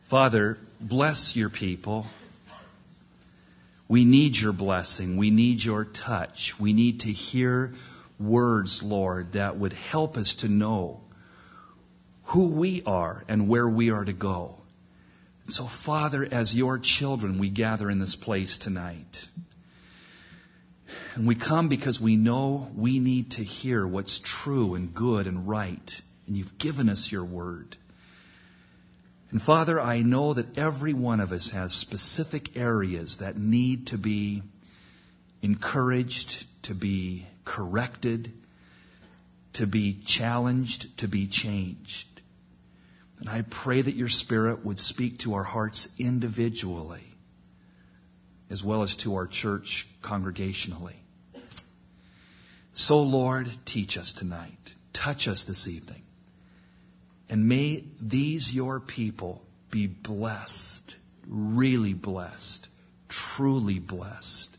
Father, bless your people. We need your blessing. We need your touch. We need to hear words, Lord, that would help us to know who we are and where we are to go. And so, Father, as your children, we gather in this place tonight. And we come because we know we need to hear what's true and good and right. And you've given us your word. And Father, I know that every one of us has specific areas that need to be encouraged, to be corrected, to be challenged, to be changed. And I pray that your Spirit would speak to our hearts individually, as well as to our church congregationally. So, Lord, teach us tonight. Touch us this evening. And may these your people be blessed, really blessed, truly blessed,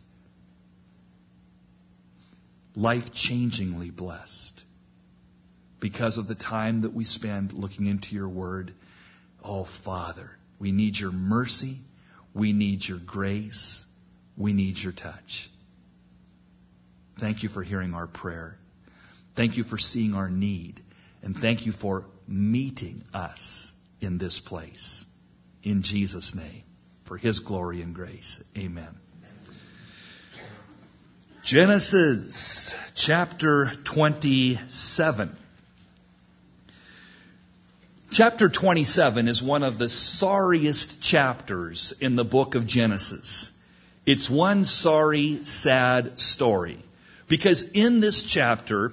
life-changingly blessed, because of the time that we spend looking into your word. Oh, Father, we need your mercy. We need your grace. We need your touch. Thank you for hearing our prayer. Thank you for seeing our need. And thank you for meeting us in this place. In Jesus' name, for his glory and grace. Amen. Genesis chapter 27. Chapter 27 is one of the sorriest chapters in the book of Genesis. It's one sorry, sad story. Because in this chapter,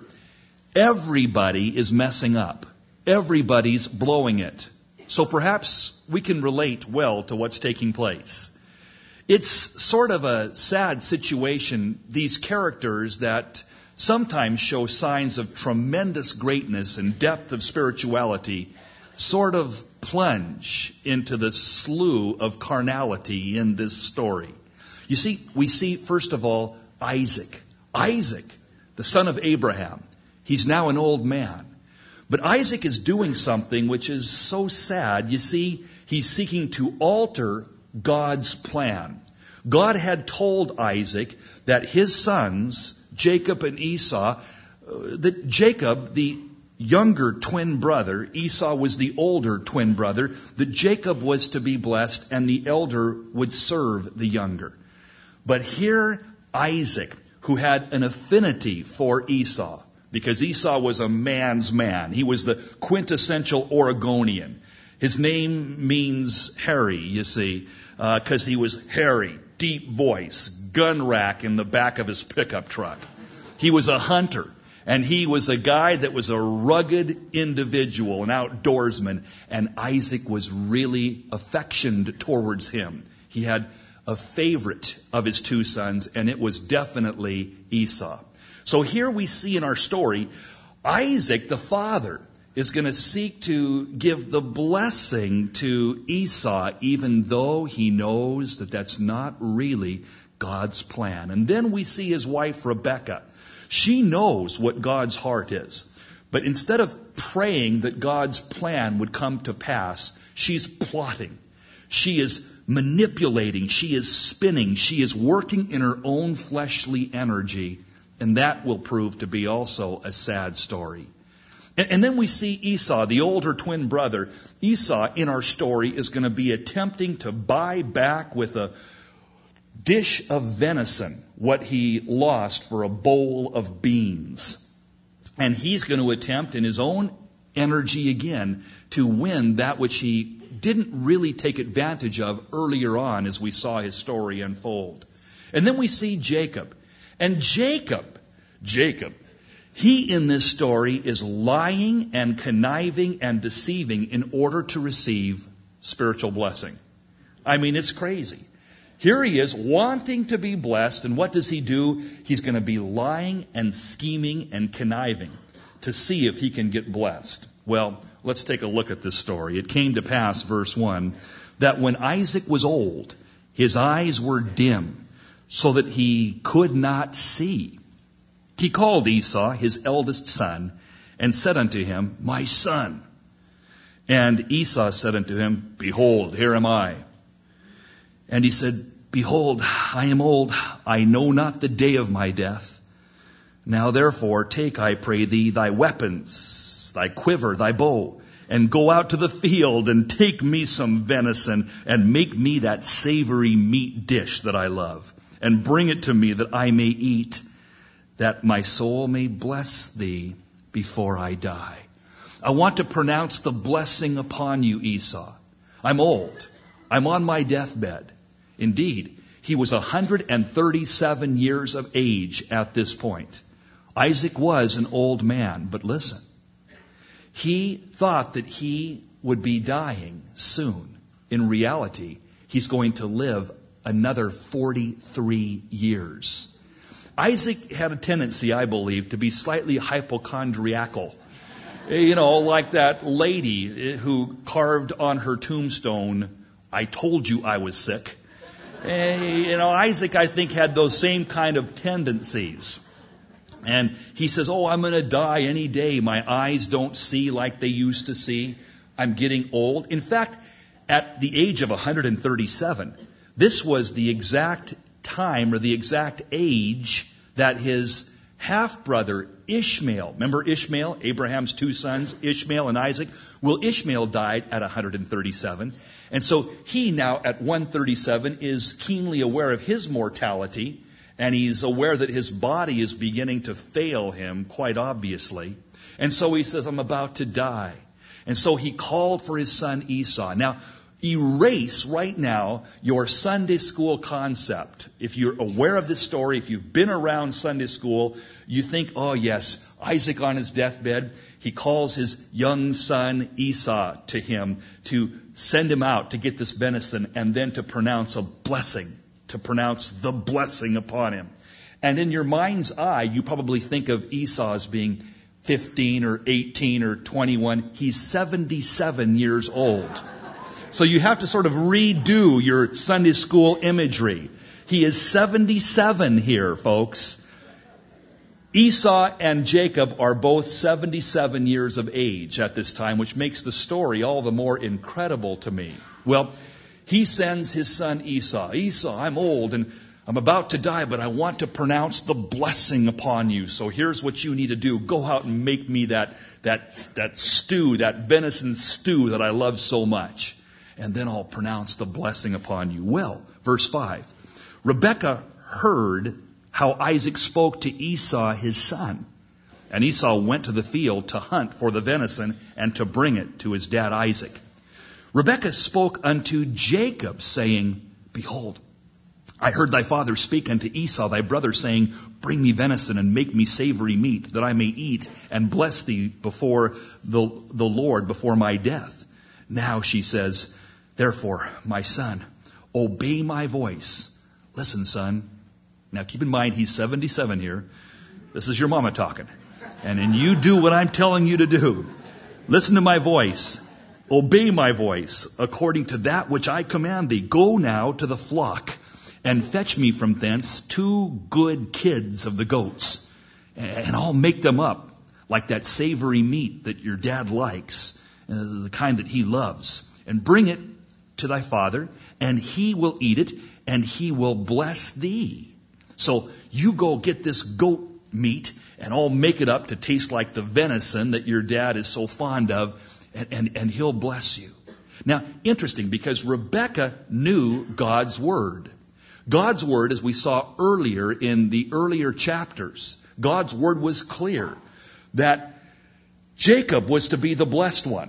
everybody is messing up. Everybody's blowing it. So perhaps we can relate well to what's taking place. It's sort of a sad situation, these characters that sometimes show signs of tremendous greatness and depth of spirituality sort of plunge into the slough of carnality in this story. You see, we see, first of all, Isaac. Isaac, the son of Abraham. He's now an old man. But Isaac is doing something which is so sad. You see, he's seeking to alter God's plan. God had told Isaac that his sons, Jacob and Esau, that Jacob, the younger twin brother, Esau was the older twin brother, that Jacob was to be blessed and the elder would serve the younger. But here Isaac, who had an affinity for Esau, because Esau was a man's man. He was the quintessential Oregonian. His name means hairy, you see, because he was hairy, deep voice, gun rack in the back of his pickup truck. He was a hunter, and he was a guy that was a rugged individual, an outdoorsman, and Isaac was really affectioned towards him. He had a favorite of his two sons, and it was definitely Esau. So here we see in our story, Isaac, the father, is going to seek to give the blessing to Esau, even though he knows that that's not really God's plan. And then we see his wife, Rebekah. She knows what God's heart is. But instead of praying that God's plan would come to pass, she's plotting. She is manipulating. She is spinning. She is working in her own fleshly energy. And that will prove to be also a sad story. And then we see Esau, the older twin brother. Esau, in our story, is going to be attempting to buy back with a dish of venison what he lost for a bowl of beans. And he's going to attempt in his own energy again to win that which he didn't really take advantage of earlier on as we saw his story unfold. And then we see Jacob. And Jacob, he in this story is lying and conniving and deceiving in order to receive spiritual blessing. I mean, it's crazy. Here he is wanting to be blessed, and what does he do? He's going to be lying and scheming and conniving to see if he can get blessed. Well, let's take a look at this story. It came to pass, verse 1, that when Isaac was old, his eyes were dim, so that he could not see. He called Esau, his eldest son, and said unto him, My son. And Esau said unto him, Behold, here am I. And he said, Behold, I am old. I know not the day of my death. Now therefore take, I pray thee, thy weapons, thy quiver, thy bow, and go out to the field and take me some venison and make me that savory meat dish that I love, and bring it to me that I may eat, that my soul may bless thee before I die. I want to pronounce the blessing upon you, Esau. I'm old. I'm on my deathbed. Indeed, he was 137 years of age at this point. Isaac was an old man, but listen. He thought that he would be dying soon. In reality, he's going to live another 43 years. Isaac had a tendency, I believe, to be slightly hypochondriacal. You know, like that lady who carved on her tombstone, I told you I was sick. Isaac, I think, had those same kind of tendencies. And he says, I'm going to die any day. My eyes don't see like they used to see. I'm getting old. In fact, at the age of 137, this was the exact time or the exact age that his half-brother Ishmael, remember Ishmael, Abraham's two sons, Ishmael and Isaac? Well, Ishmael died at 137. And so he now at 137 is keenly aware of his mortality, and he's aware that his body is beginning to fail him quite obviously. And so he says, I'm about to die. And so he called for his son Esau. Now, erase right now your Sunday school concept. If you're aware of this story, if you've been around Sunday school, you think, oh yes, Isaac on his deathbed, he calls his young son Esau to him to send him out to get this venison and then to pronounce a blessing, to pronounce the blessing upon him. And in your mind's eye, you probably think of Esau as being 15 or 18 or 21. He's 77 years old. So you have to sort of redo your Sunday school imagery. He is 77 here, folks. Esau and Jacob are both 77 years of age at this time, which makes the story all the more incredible to me. Well, he sends his son Esau. Esau, I'm old and I'm about to die, but I want to pronounce the blessing upon you. So here's what you need to do. Go out and make me that stew, that venison stew that I love so much. And then I'll pronounce the blessing upon you. Well, verse 5. Rebekah heard how Isaac spoke to Esau his son. And Esau went to the field to hunt for the venison and to bring it to his dad Isaac. Rebekah spoke unto Jacob, saying, Behold, I heard thy father speak unto Esau thy brother, saying, Bring me venison and make me savory meat, that I may eat and bless thee before the Lord before my death. Now, she says, Therefore, my son, obey my voice. Listen, son. Now, keep in mind, he's 77 here. This is your mama talking. And you do what I'm telling you to do. Listen to my voice. Obey my voice, according to that which I command thee. Go now to the flock, and fetch me from thence 2 good kids of the goats. And I'll make them up like that savory meat that your dad likes, the kind that he loves. And bring it to thy father, and he will eat it, and he will bless thee. So you go get this goat meat, and I'll make it up to taste like the venison that your dad is so fond of, and he'll bless you. Now, interesting, because Rebekah knew God's word. God's word, as we saw earlier in the earlier chapters, God's word was clear that Jacob was to be the blessed one,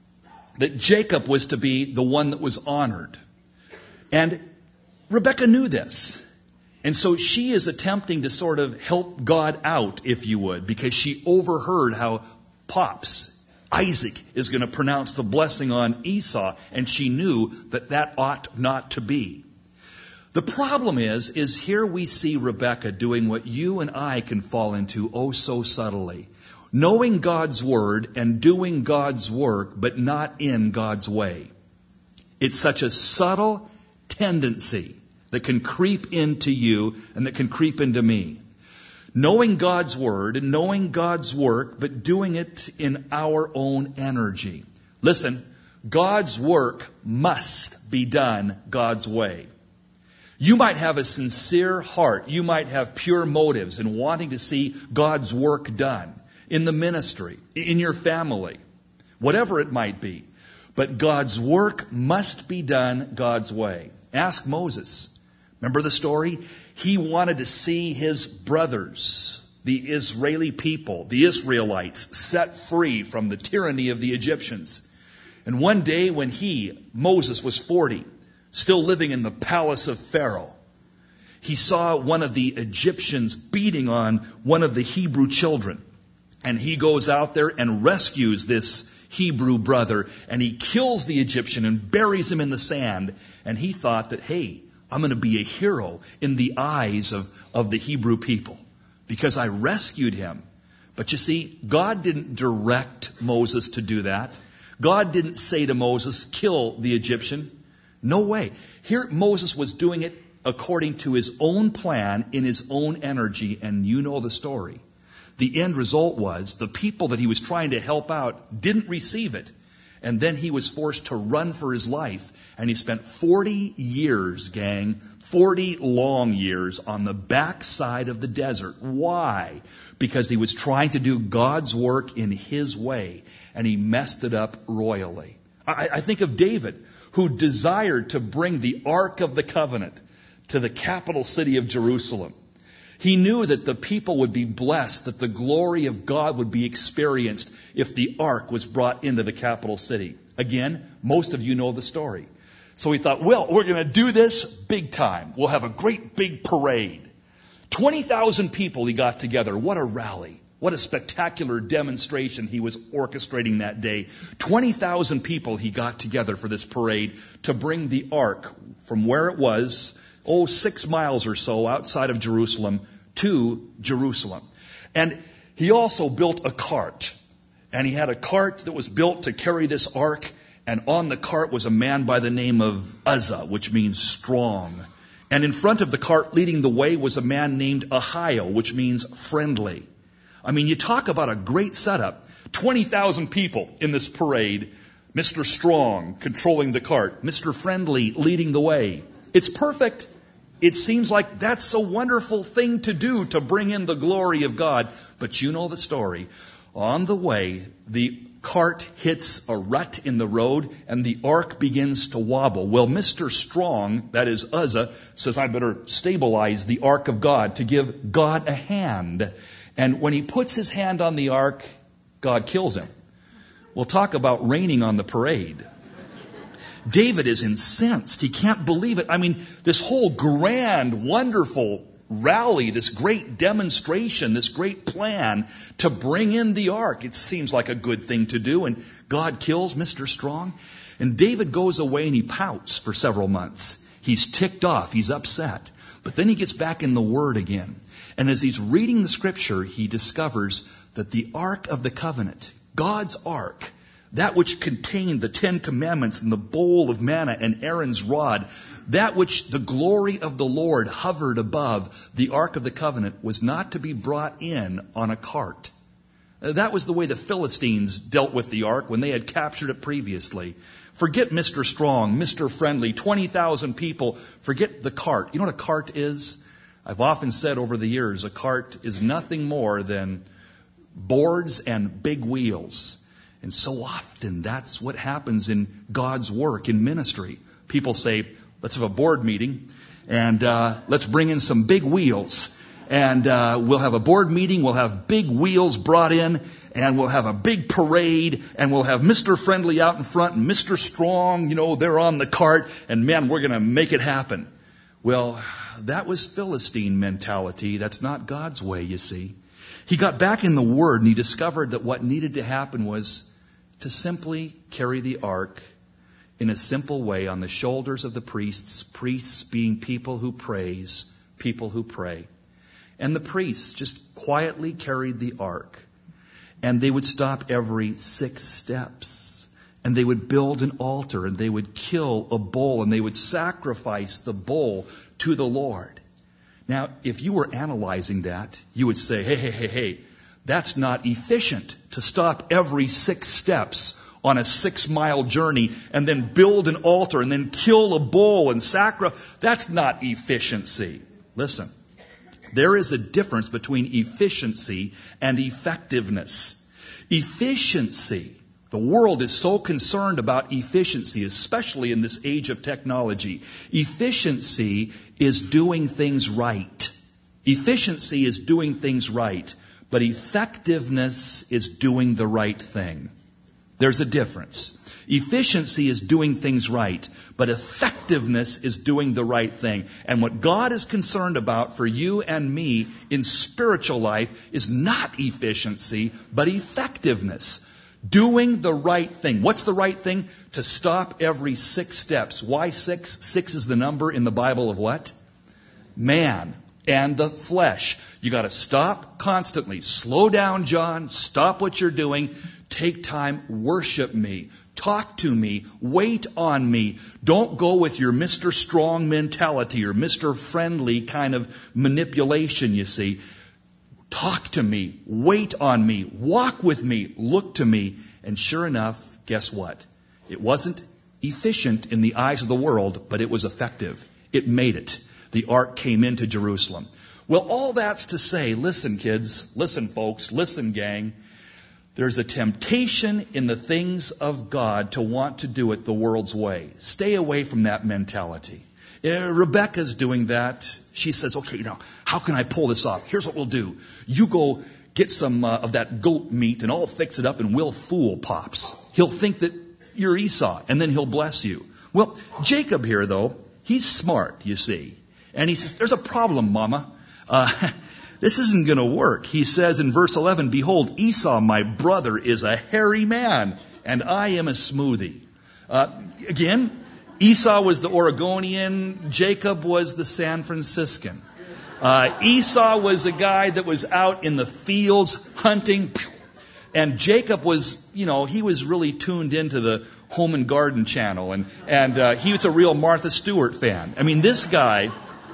that Jacob was to be the one that was honored. And Rebekah knew this. And so she is attempting to sort of help God out, if you would, because she overheard how Pops, Isaac, is going to pronounce the blessing on Esau, and she knew that that ought not to be. The problem is here we see Rebekah doing what you and I can fall into oh so subtly. Knowing God's word and doing God's work, but not in God's way. It's such a subtle tendency that can creep into you and that can creep into me. Knowing God's word and knowing God's work, but doing it in our own energy. Listen, God's work must be done God's way. You might have a sincere heart. You might have pure motives in wanting to see God's work done in the ministry, in your family, whatever it might be. But God's work must be done God's way. Ask Moses. Remember the story? He wanted to see his brothers, the Israeli people, the Israelites, set free from the tyranny of the Egyptians. And one day when Moses, was 40, still living in the palace of Pharaoh, he saw one of the Egyptians beating on one of the Hebrew children. And he goes out there and rescues this Hebrew brother, and he kills the Egyptian and buries him in the sand. And he thought that, hey, I'm going to be a hero in the eyes of the Hebrew people because I rescued him. But you see, God didn't direct Moses to do that. God didn't say to Moses, kill the Egyptian. No way. Here Moses was doing it according to his own plan, in his own energy, and you know the story. The end result was the people that he was trying to help out didn't receive it. And then he was forced to run for his life. And he spent 40 years, gang, 40 long years on the backside of the desert. Why? Because he was trying to do God's work in his way. And he messed it up royally. I think of David, who desired to bring the Ark of the Covenant to the capital city of Jerusalem. He knew that the people would be blessed, that the glory of God would be experienced if the ark was brought into the capital city. Again, most of you know the story. So he thought, well, we're going to do this big time. We'll have a great big parade. 20,000 people he got together. What a rally. What a spectacular demonstration he was orchestrating that day. 20,000 people he got together for this parade to bring the ark from where it was, 6 miles or so outside of Jerusalem, to Jerusalem. And he also built a cart. And he had a cart that was built to carry this ark. And on the cart was a man by the name of Uzzah, which means strong. And in front of the cart leading the way was a man named Ahio, which means friendly. I mean, you talk about a great setup. 20,000 people in this parade. Mr. Strong controlling the cart. Mr. Friendly leading the way. It's perfect. It seems like that's a wonderful thing to do to bring in the glory of God. But you know the story. On the way, the cart hits a rut in the road and the ark begins to wobble. Well, Mr. Strong, that is Uzzah, says, I better stabilize the ark of God to give God a hand. And when he puts his hand on the ark, God kills him. We'll talk about raining on the parade. David is incensed. He can't believe it. I mean, this whole grand, wonderful rally, this great demonstration, this great plan to bring in the ark. It seems like a good thing to do. And God kills Mr. Strong. And David goes away and he pouts for several months. He's ticked off. He's upset. But then he gets back in the Word again. And as he's reading the Scripture, he discovers that the Ark of the Covenant, God's Ark, that which contained the 10 Commandments and the bowl of manna and Aaron's rod, that which the glory of the Lord hovered above, the Ark of the Covenant, was not to be brought in on a cart. That was the way the Philistines dealt with the Ark when they had captured it previously. Forget Mr. Strong, Mr. Friendly, 20,000 people. Forget the cart. You know what a cart is? I've often said over the years, a cart is nothing more than boards and big wheels. And so often that's what happens in God's work, in ministry. People say, let's have a board meeting and let's bring in some big wheels. And we'll have a board meeting, we'll have big wheels brought in, and we'll have a big parade, and we'll have Mr. Friendly out in front and Mr. Strong, they're on the cart, and man, we're going to make it happen. Well, that was Philistine mentality. That's not God's way, you see. He got back in the Word and he discovered that what needed to happen was to simply carry the ark in a simple way on the shoulders of the priests being people who praise, people who pray. And the priests just quietly carried the ark. And they would stop every 6 steps. And they would build an altar and they would kill a bull and they would sacrifice the bull to the Lord. Now, if you were analyzing that, you would say, hey, that's not efficient to stop every 6 steps on a 6-mile journey and then build an altar and then kill a bull and sacrifice. That's not efficiency. Listen, there is a difference between efficiency and effectiveness. Efficiency. The world is so concerned about efficiency, especially in this age of technology. Efficiency is doing things right. Efficiency is doing things right, but effectiveness is doing the right thing. There's a difference. Efficiency is doing things right, but effectiveness is doing the right thing. And what God is concerned about for you and me in spiritual life is not efficiency, but effectiveness. Doing the right thing. What's the right thing? To stop every 6 steps. Why 6? 6 is the number in the Bible of what? Man and the flesh. You got to stop constantly. Slow down, John. Stop what you're doing. Take time. Worship me. Talk to me. Wait on me. Don't go with your Mr. Strong mentality or Mr. Friendly kind of manipulation, you see. Talk to me. Wait on me. Walk with me. Look to me. And sure enough, guess what? It wasn't efficient in the eyes of the world, but it was effective. It made it. The ark came into Jerusalem. Well, all that's to say, listen, kids, listen, folks, listen, gang. There's a temptation in the things of God to want to do it the world's way. Stay away from that mentality. Rebecca's doing that. She says, okay, how can I pull this off? Here's what we'll do. You go get some of that goat meat and I'll fix it up and we'll fool Pops. He'll think that you're Esau and then he'll bless you. Well, Jacob here, though, he's smart, you see. And he says, there's a problem, Mama. This isn't going to work. He says in verse 11, behold, Esau, my brother, is a hairy man, and I am a smoothie. Again, Esau was the Oregonian. Jacob was the San Franciscan. Esau was a guy that was out in the fields hunting. And Jacob was, he was really tuned into the Home and Garden channel. And he was a real Martha Stewart fan. I mean, this guy,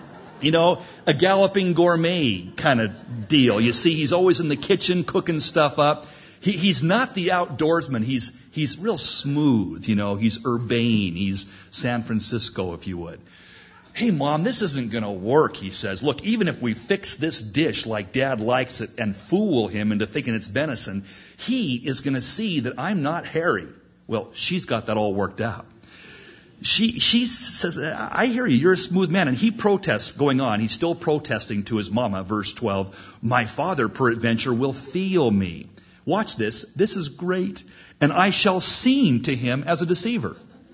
a galloping gourmet kind of deal. You see, he's always in the kitchen cooking stuff up. He's not the outdoorsman. He's real smooth, He's urbane. He's San Francisco, if you would. Hey, Mom, this isn't going to work, he says. Look, even if we fix this dish like Dad likes it and fool him into thinking it's venison, he is going to see that I'm not hairy. Well, she's got that all worked out. She says, I hear you, you're a smooth man. And he protests going on. He's still protesting to his mama, verse 12. My father, peradventure, will feel me. Watch this. This is great. And I shall seem to him as a deceiver.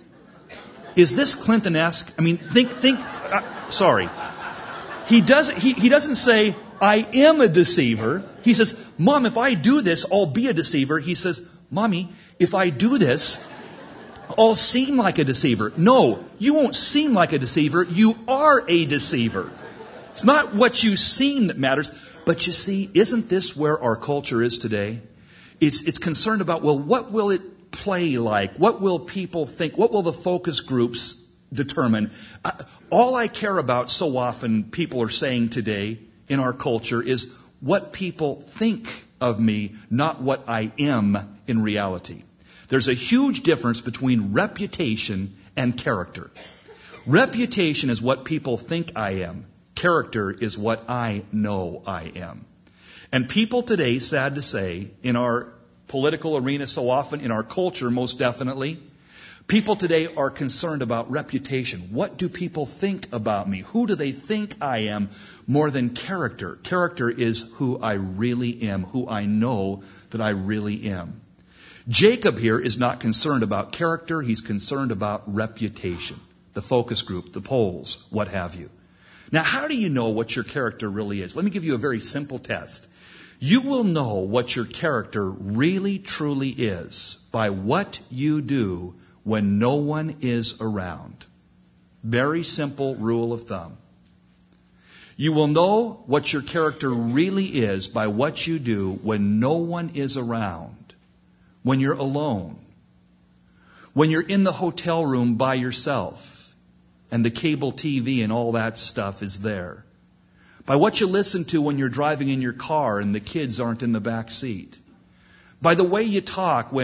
Is this Clinton-esque? I mean, sorry. He doesn't say, I am a deceiver. He says, Mom, if I do this, I'll be a deceiver. He says, Mommy, if I do this, I'll seem like a deceiver. No, you won't seem like a deceiver. You are a deceiver. It's not what you seem that matters. But you see, isn't this where our culture is today? It's concerned about, well, what will it play like? What will people think? What will the focus groups determine? All I care about, so often people are saying today in our culture, is what people think of me, not what I am in reality. There's a huge difference between reputation and character. Reputation is what people think I am. Character is what I know I am. And people today, sad to say, in our political arena so often, in our culture most definitely, people today are concerned about reputation. What do people think about me? Who do they think I am more than character? Character is who I really am, who I know that I really am. Jacob here is not concerned about character. He's concerned about reputation. The focus group, the polls, what have you. Now, how do you know what your character really is? Let me give you a very simple test. You will know what your character really, truly is by what you do when no one is around. Very simple rule of thumb. You will know what your character really is by what you do when no one is around. When you're alone. When you're in the hotel room by yourself and the cable TV and all that stuff is there. By what you listen to when you're driving in your car and the kids aren't in the back seat. By the way you talk when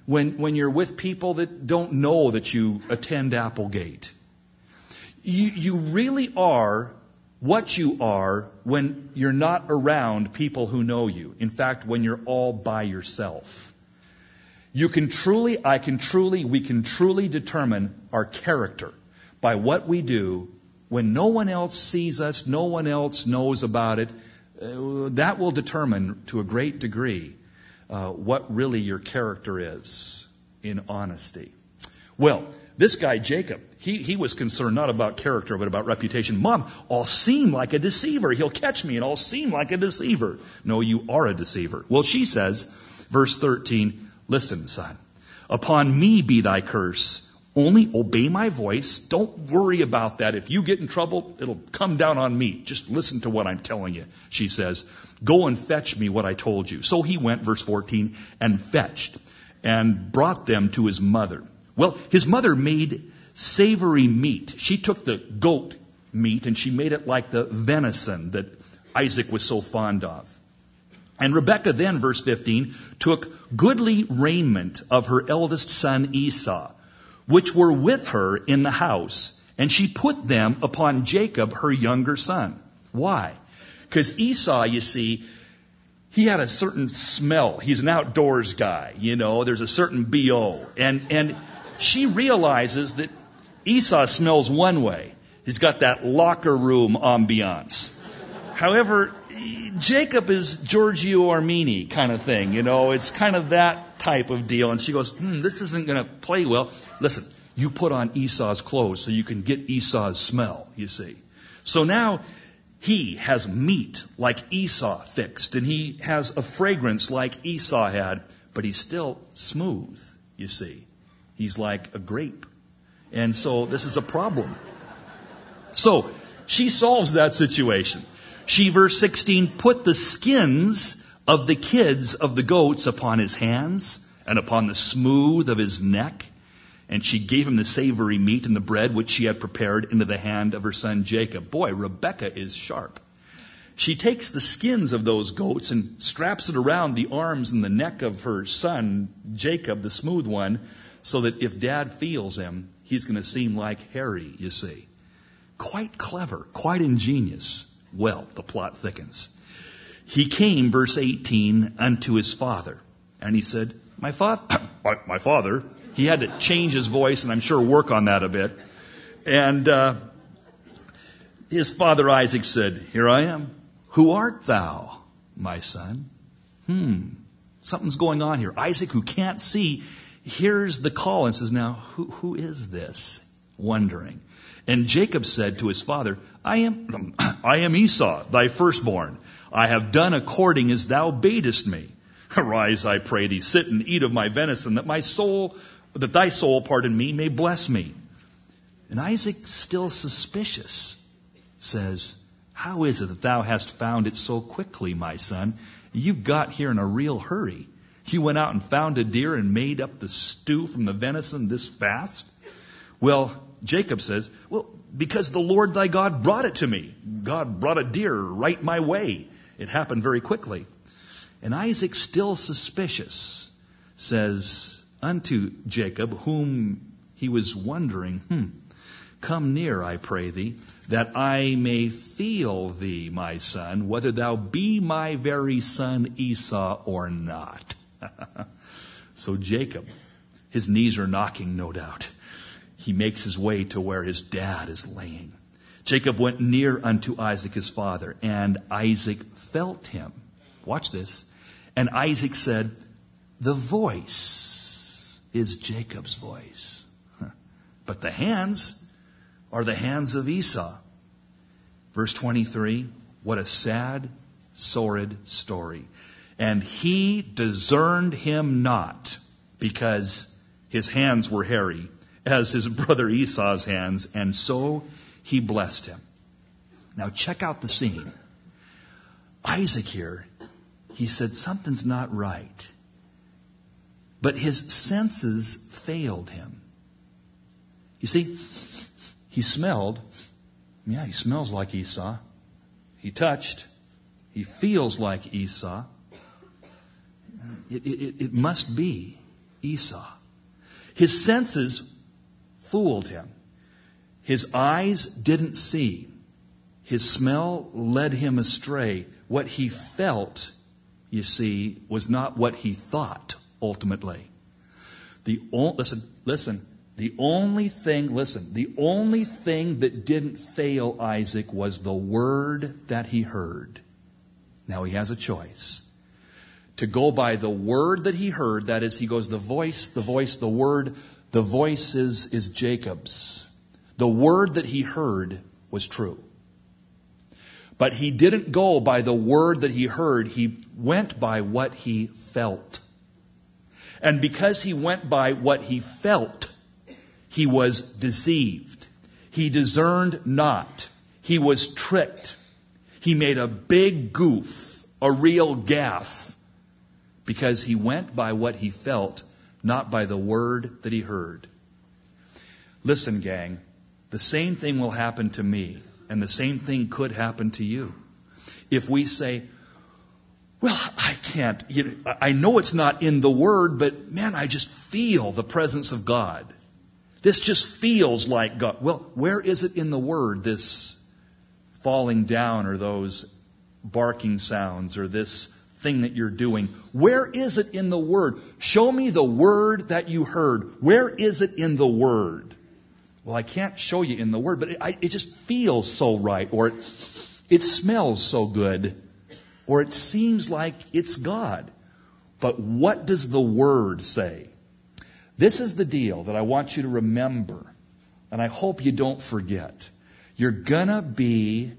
when you're with people that don't know that you attend Applegate. You really are what you are when you're not around people who know you. In fact, when you're all by yourself. We can truly determine our character by what we do when no one else sees us, no one else knows about it. That will determine to a great degree what really your character is in honesty. Well, this guy Jacob, he was concerned not about character but about reputation. Mom, I'll seem like a deceiver. He'll catch me and I'll seem like a deceiver. No, you are a deceiver. Well, she says, verse 13, listen, son, upon me be thy curse. Only obey my voice. Don't worry about that. If you get in trouble, it'll come down on me. Just listen to what I'm telling you. She says, go and fetch me what I told you. So he went, verse 14, and fetched and brought them to his mother. Well, his mother made savory meat. She took the goat meat and she made it like the venison that Isaac was so fond of. And Rebekah then, verse 15, took goodly raiment of her eldest son Esau, which were with her in the house, and she put them upon Jacob, her younger son. Why? Because Esau, you see, he had a certain smell. He's an outdoors guy, there's a certain B.O. And she realizes that Esau smells one way. He's got that locker room ambiance. However, Jacob is Giorgio Armini kind of thing, it's kind of that type of deal. And she goes, this isn't going to play well. Listen, you put on Esau's clothes so you can get Esau's smell, you see. So now he has meat like Esau fixed, and he has a fragrance like Esau had, but he's still smooth, you see. He's like a grape. And so this is a problem. So she solves that situation. She, verse 16, put the skins of the kids of the goats upon his hands and upon the smooth of his neck. And she gave him the savory meat and the bread which she had prepared into the hand of her son Jacob. Boy, Rebekah is sharp. She takes the skins of those goats and straps it around the arms and the neck of her son Jacob, the smooth one, so that if Dad feels him, he's going to seem like Harry, you see. Quite clever, quite ingenious. Well, the plot thickens. He came, verse 18, unto his father. And he said, my father. He had to change his voice and I'm sure work on that a bit. And his father Isaac said, here I am. Who art thou, my son? Something's going on here. Isaac, who can't see, hears the call and says, now, who is this? Wondering. And Jacob said to his father, I am Esau, thy firstborn. I have done according as thou badest me. Arise, I pray thee, sit and eat of my venison, that thy soul, may bless me. And Isaac, still suspicious, says, how is it that thou hast found it so quickly, my son? You got here in a real hurry. You went out and found a deer and made up the stew from the venison this fast? Well, Jacob says, well, because the Lord thy God brought it to me. God brought a deer right my way. It happened very quickly. And Isaac, still suspicious, says unto Jacob, whom he was wondering, come near, I pray thee, that I may feel thee, my son, whether thou be my very son Esau or not. So Jacob, his knees are knocking, no doubt. He makes his way to where his dad is laying. Jacob went near unto Isaac his father, and Isaac felt him. Watch this. And Isaac said, the voice is Jacob's voice, but the hands are the hands of Esau. Verse 23, what a sad, sordid story. And he discerned him not, because his hands were hairy, as his brother Esau's hands, and so he blessed him. Now check out the scene. Isaac here, he said something's not right. But his senses failed him. You see, he smelled. Yeah, he smells like Esau. He touched. He feels like Esau. It must be Esau. His senses fooled him. His eyes didn't see. His smell led him astray. What he felt, you see, was not what he thought ultimately. The only thing that didn't fail Isaac was the word that he heard. Now he has a choice. To go by the word that he heard, that is, he goes, the voice, the word, the voice is Jacob's. The word that he heard was true. But he didn't go by the word that he heard. He went by what he felt. And because he went by what he felt, he was deceived. He discerned not. He was tricked. He made a big goof, a real gaffe, because he went by what he felt, not by the word that he heard. Listen, gang, the same thing will happen to me, and the same thing could happen to you. If we say, well, I can't, I know it's not in the Word, but man, I just feel the presence of God. This just feels like God. Well, where is it in the Word, this falling down or those barking sounds or this thing that you're doing? Where is it in the Word? Show me the word that you heard. Where is it in the Word? Well, I can't show you in the Word, but it just feels so right, or it smells so good, or it seems like it's God. But what does the Word say? This is the deal that I want you to remember, and I hope you don't forget. You're gonna be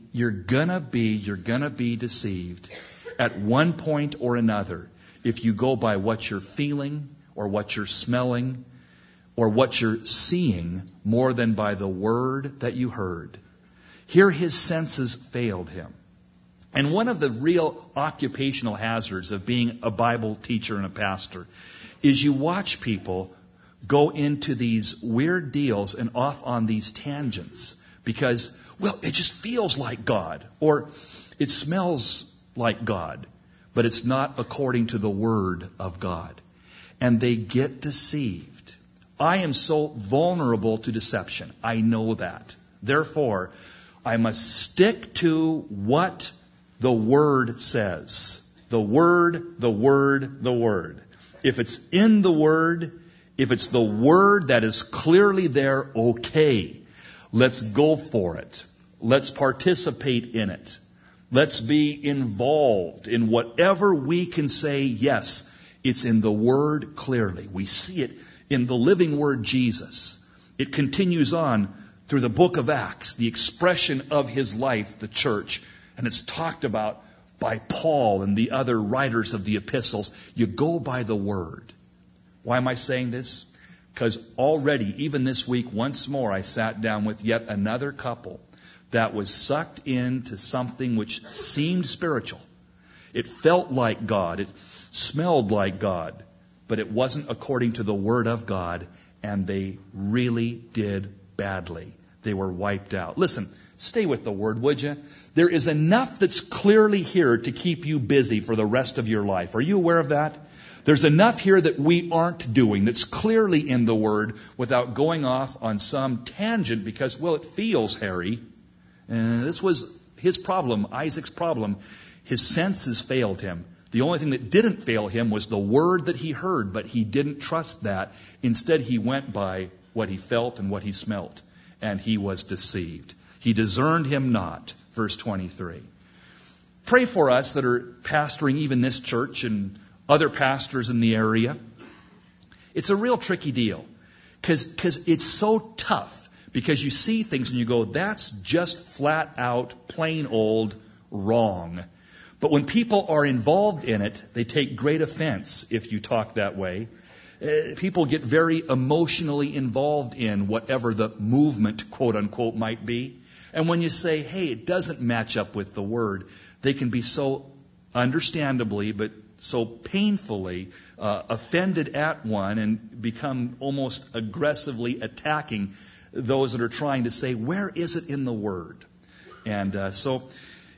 deceived at one point or another if you go by what you're feeling or what you're smelling or what you're seeing more than by the word that you heard. Here his senses failed him. And one of the real occupational hazards of being a Bible teacher and a pastor is you watch people go into these weird deals and off on these tangents because, well, it just feels like God, or it smells like God, but it's not according to the Word of God. And they get deceived. I am so vulnerable to deception. I know that. Therefore, I must stick to what the Word says. The Word, the Word, the Word. If it's in the Word, if it's the Word that is clearly there, okay. Let's go for it. Let's participate in it. Let's be involved in whatever we can say, yes, it's in the Word clearly. We see it in the living Word, Jesus. It continues on through the book of Acts, the expression of His life, the church. And it's talked about by Paul and the other writers of the epistles. You go by the Word. Why am I saying this? Because already, even this week, once more, I sat down with yet another couple that was sucked into something which seemed spiritual. It felt like God. It smelled like God. But it wasn't according to the Word of God, and they really did badly. They were wiped out. Listen, stay with the Word, would you? There is enough that's clearly here to keep you busy for the rest of your life. Are you aware of that? There's enough here that we aren't doing that's clearly in the Word without going off on some tangent because, well, it feels hairy. And this was his problem, Isaac's problem. His senses failed him. The only thing that didn't fail him was the word that he heard, but he didn't trust that. Instead, he went by what he felt and what he smelt, and he was deceived. He discerned him not, verse 23. Pray for us that are pastoring even this church and other pastors in the area. It's a real tricky deal because it's so tough, because you see things and you go, that's just flat out, plain old wrong. But when people are involved in it, they take great offense if you talk that way. People get very emotionally involved in whatever the movement, quote unquote, might be. And when you say, hey, it doesn't match up with the Word, they can be so understandably, but so painfully offended at one and become almost aggressively attacking those that are trying to say, where is it in the Word? And so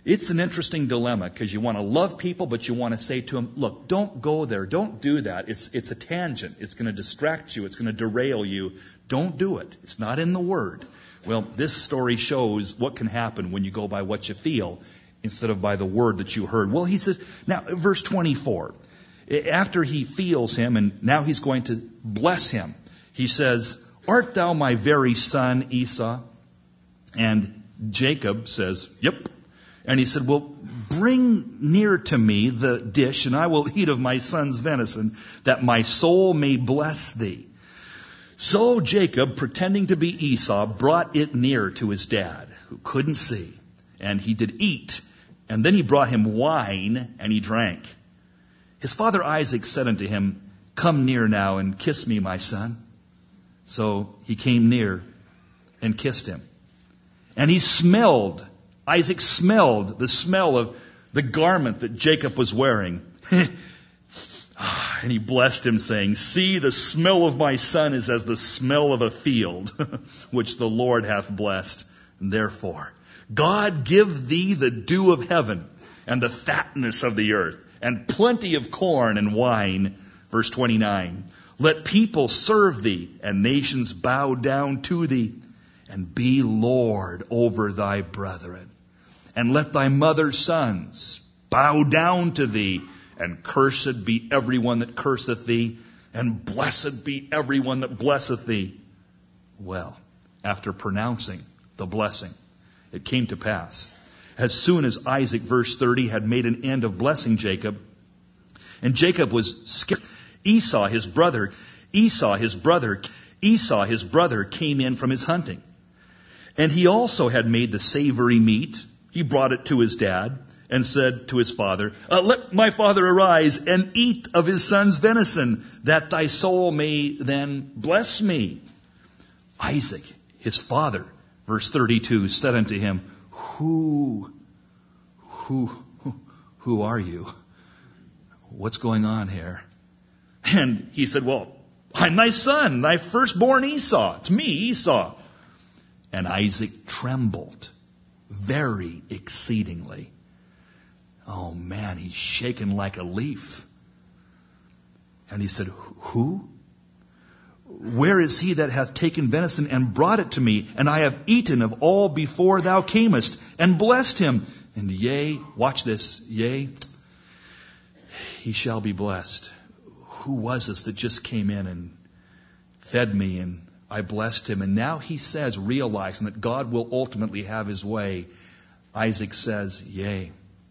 It's an interesting dilemma because you want to love people, but you want to say to them, look, don't go there. Don't do that. It's a tangent. It's going to distract you. It's going to derail you. Don't do it. It's not in the Word. Well, this story shows what can happen when you go by what you feel instead of by the word that you heard. Well, he says, now, verse 24, after he feels him and now he's going to bless him, he says, art thou my very son, Esau? And Jacob says, yep. And he said, well, bring near to me the dish, and I will eat of my son's venison, that my soul may bless thee. So Jacob, pretending to be Esau, brought it near to his dad, who couldn't see. And he did eat. And then he brought him wine, and he drank. His father Isaac said unto him, come near now and kiss me, my son. So he came near and kissed him. And Isaac smelled the smell of the garment that Jacob was wearing. And he blessed him, saying, see, the smell of my son is as the smell of a field, which the Lord hath blessed. And therefore, God give thee the dew of heaven, and the fatness of the earth, and plenty of corn and wine. Verse 29, let people serve thee, and nations bow down to thee, and be Lord over thy brethren. And let thy mother's sons bow down to thee, and cursed be everyone that curseth thee, and blessed be everyone that blesseth thee. Well, after pronouncing the blessing, it came to pass, as soon as Isaac, verse 30, had made an end of blessing Jacob, and Jacob was scared, Esau his brother came in from his hunting. And he also had made the savory meat. He brought it to his dad and said to his father, let my father arise and eat of his son's venison, that thy soul may then bless me. Isaac, his father, verse 32, said unto him, Who are you? What's going on here? And he said, well, I'm thy son, thy firstborn Esau. It's me, Esau. And Isaac trembled very exceedingly. Oh man, he's shaken like a leaf. And he said, who? Where is he that hath taken venison and brought it to me? And I have eaten of all before thou camest, and blessed him. And yea, watch this, yea, he shall be blessed. Who was this that just came in and fed me, and I blessed him? And now he says, realizing that God will ultimately have his way, Isaac says, yea,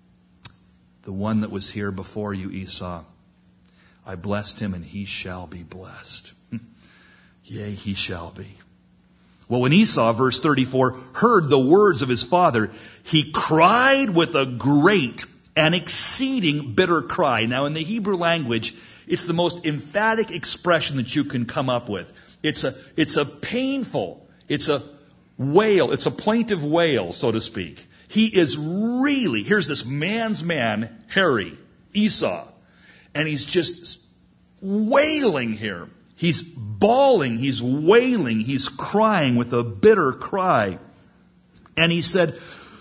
the one that was here before you, Esau, I blessed him, and he shall be blessed. Yea, he shall be. Well, when Esau, verse 34, heard the words of his father, he cried with a great and exceeding bitter cry. Now, in the Hebrew language, it's the most emphatic expression that you can come up with. It's a painful, it's a wail, it's a plaintive wail, so to speak. He is really, here's this man's man, Harry, Esau, and he's just wailing here. He's bawling, he's wailing, he's crying with a bitter cry. And he said,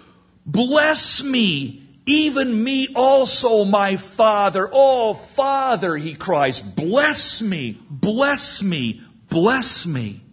bless me, even me also, my father. Oh, Father, he cries, bless me, bless me, bless me.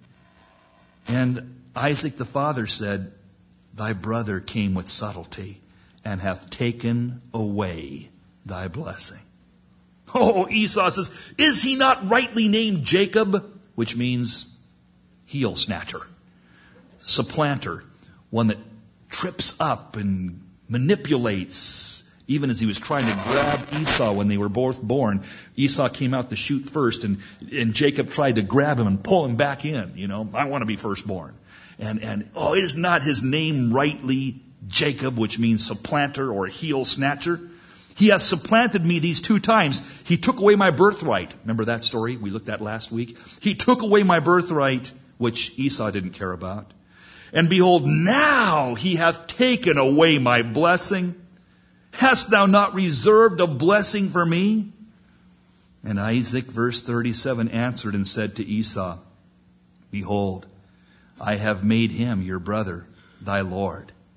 And Isaac the father said, thy brother came with subtlety and hath taken away thy blessing. Oh, Esau says, is he not rightly named Jacob? Which means heel snatcher, supplanter, one that trips up and manipulates. Even as he was trying to grab Esau when they were both born, Esau came out to shoot first, and Jacob tried to grab him and pull him back in. You know, I want to be firstborn. And is not his name rightly Jacob, which means supplanter or heel snatcher? He has supplanted me these 2 times. He took away my birthright. Remember that story we looked at last week? He took away my birthright, which Esau didn't care about. And behold, now he hath taken away my blessing. Hast thou not reserved a blessing for me? And Isaac, verse 37, answered and said to Esau, behold, I have made him, your brother, thy Lord.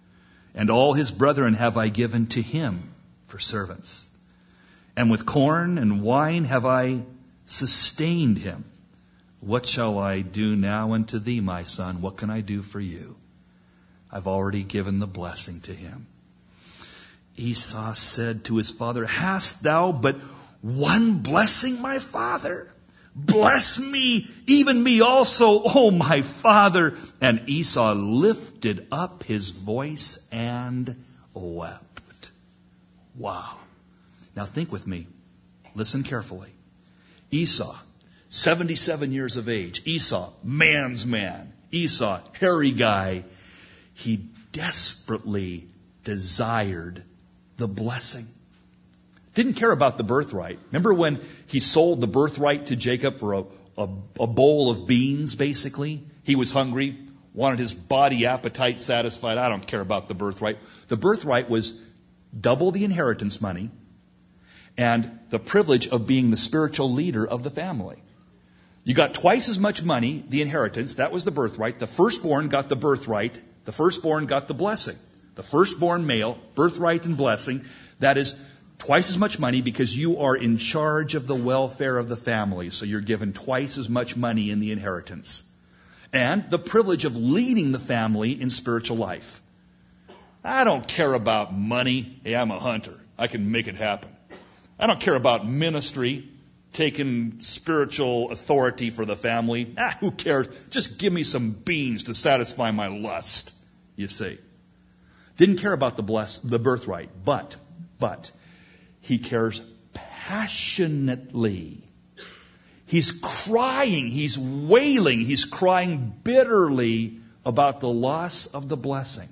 and all his brethren have I given to him for servants. And with corn and wine have I sustained him. What shall I do now unto thee, my son? What can I do for you? I've already given the blessing to him. Esau said to his father, Hast thou but one blessing, my father? Bless me, even me also, O my father. And Esau lifted up his voice and wept. Wow. Now think with me. Listen carefully. Esau, 77 years of age. Esau, man's man. Esau, hairy guy. He desperately desired the blessing. Didn't care about the birthright. Remember when he sold the birthright to Jacob for a bowl of beans, basically? He was hungry, wanted his body appetite satisfied. I don't care about the birthright. The birthright was double the inheritance money and the privilege of being the spiritual leader of the family. You got twice as much money, the inheritance, that was the birthright. The firstborn got the birthright. The firstborn got the blessing. The firstborn male, birthright and blessing, that is twice as much money because you are in charge of the welfare of the family. So you're given twice as much money in the inheritance. And the privilege of leading the family in spiritual life. I don't care about money. Hey, I'm a hunter. I can make it happen. I don't care about ministry, taking spiritual authority for the family. Who cares? Just give me some beans to satisfy my lust, you see. Didn't care about the birthright, but he cares passionately. He's crying, he's wailing, he's crying bitterly about the loss of the blessing.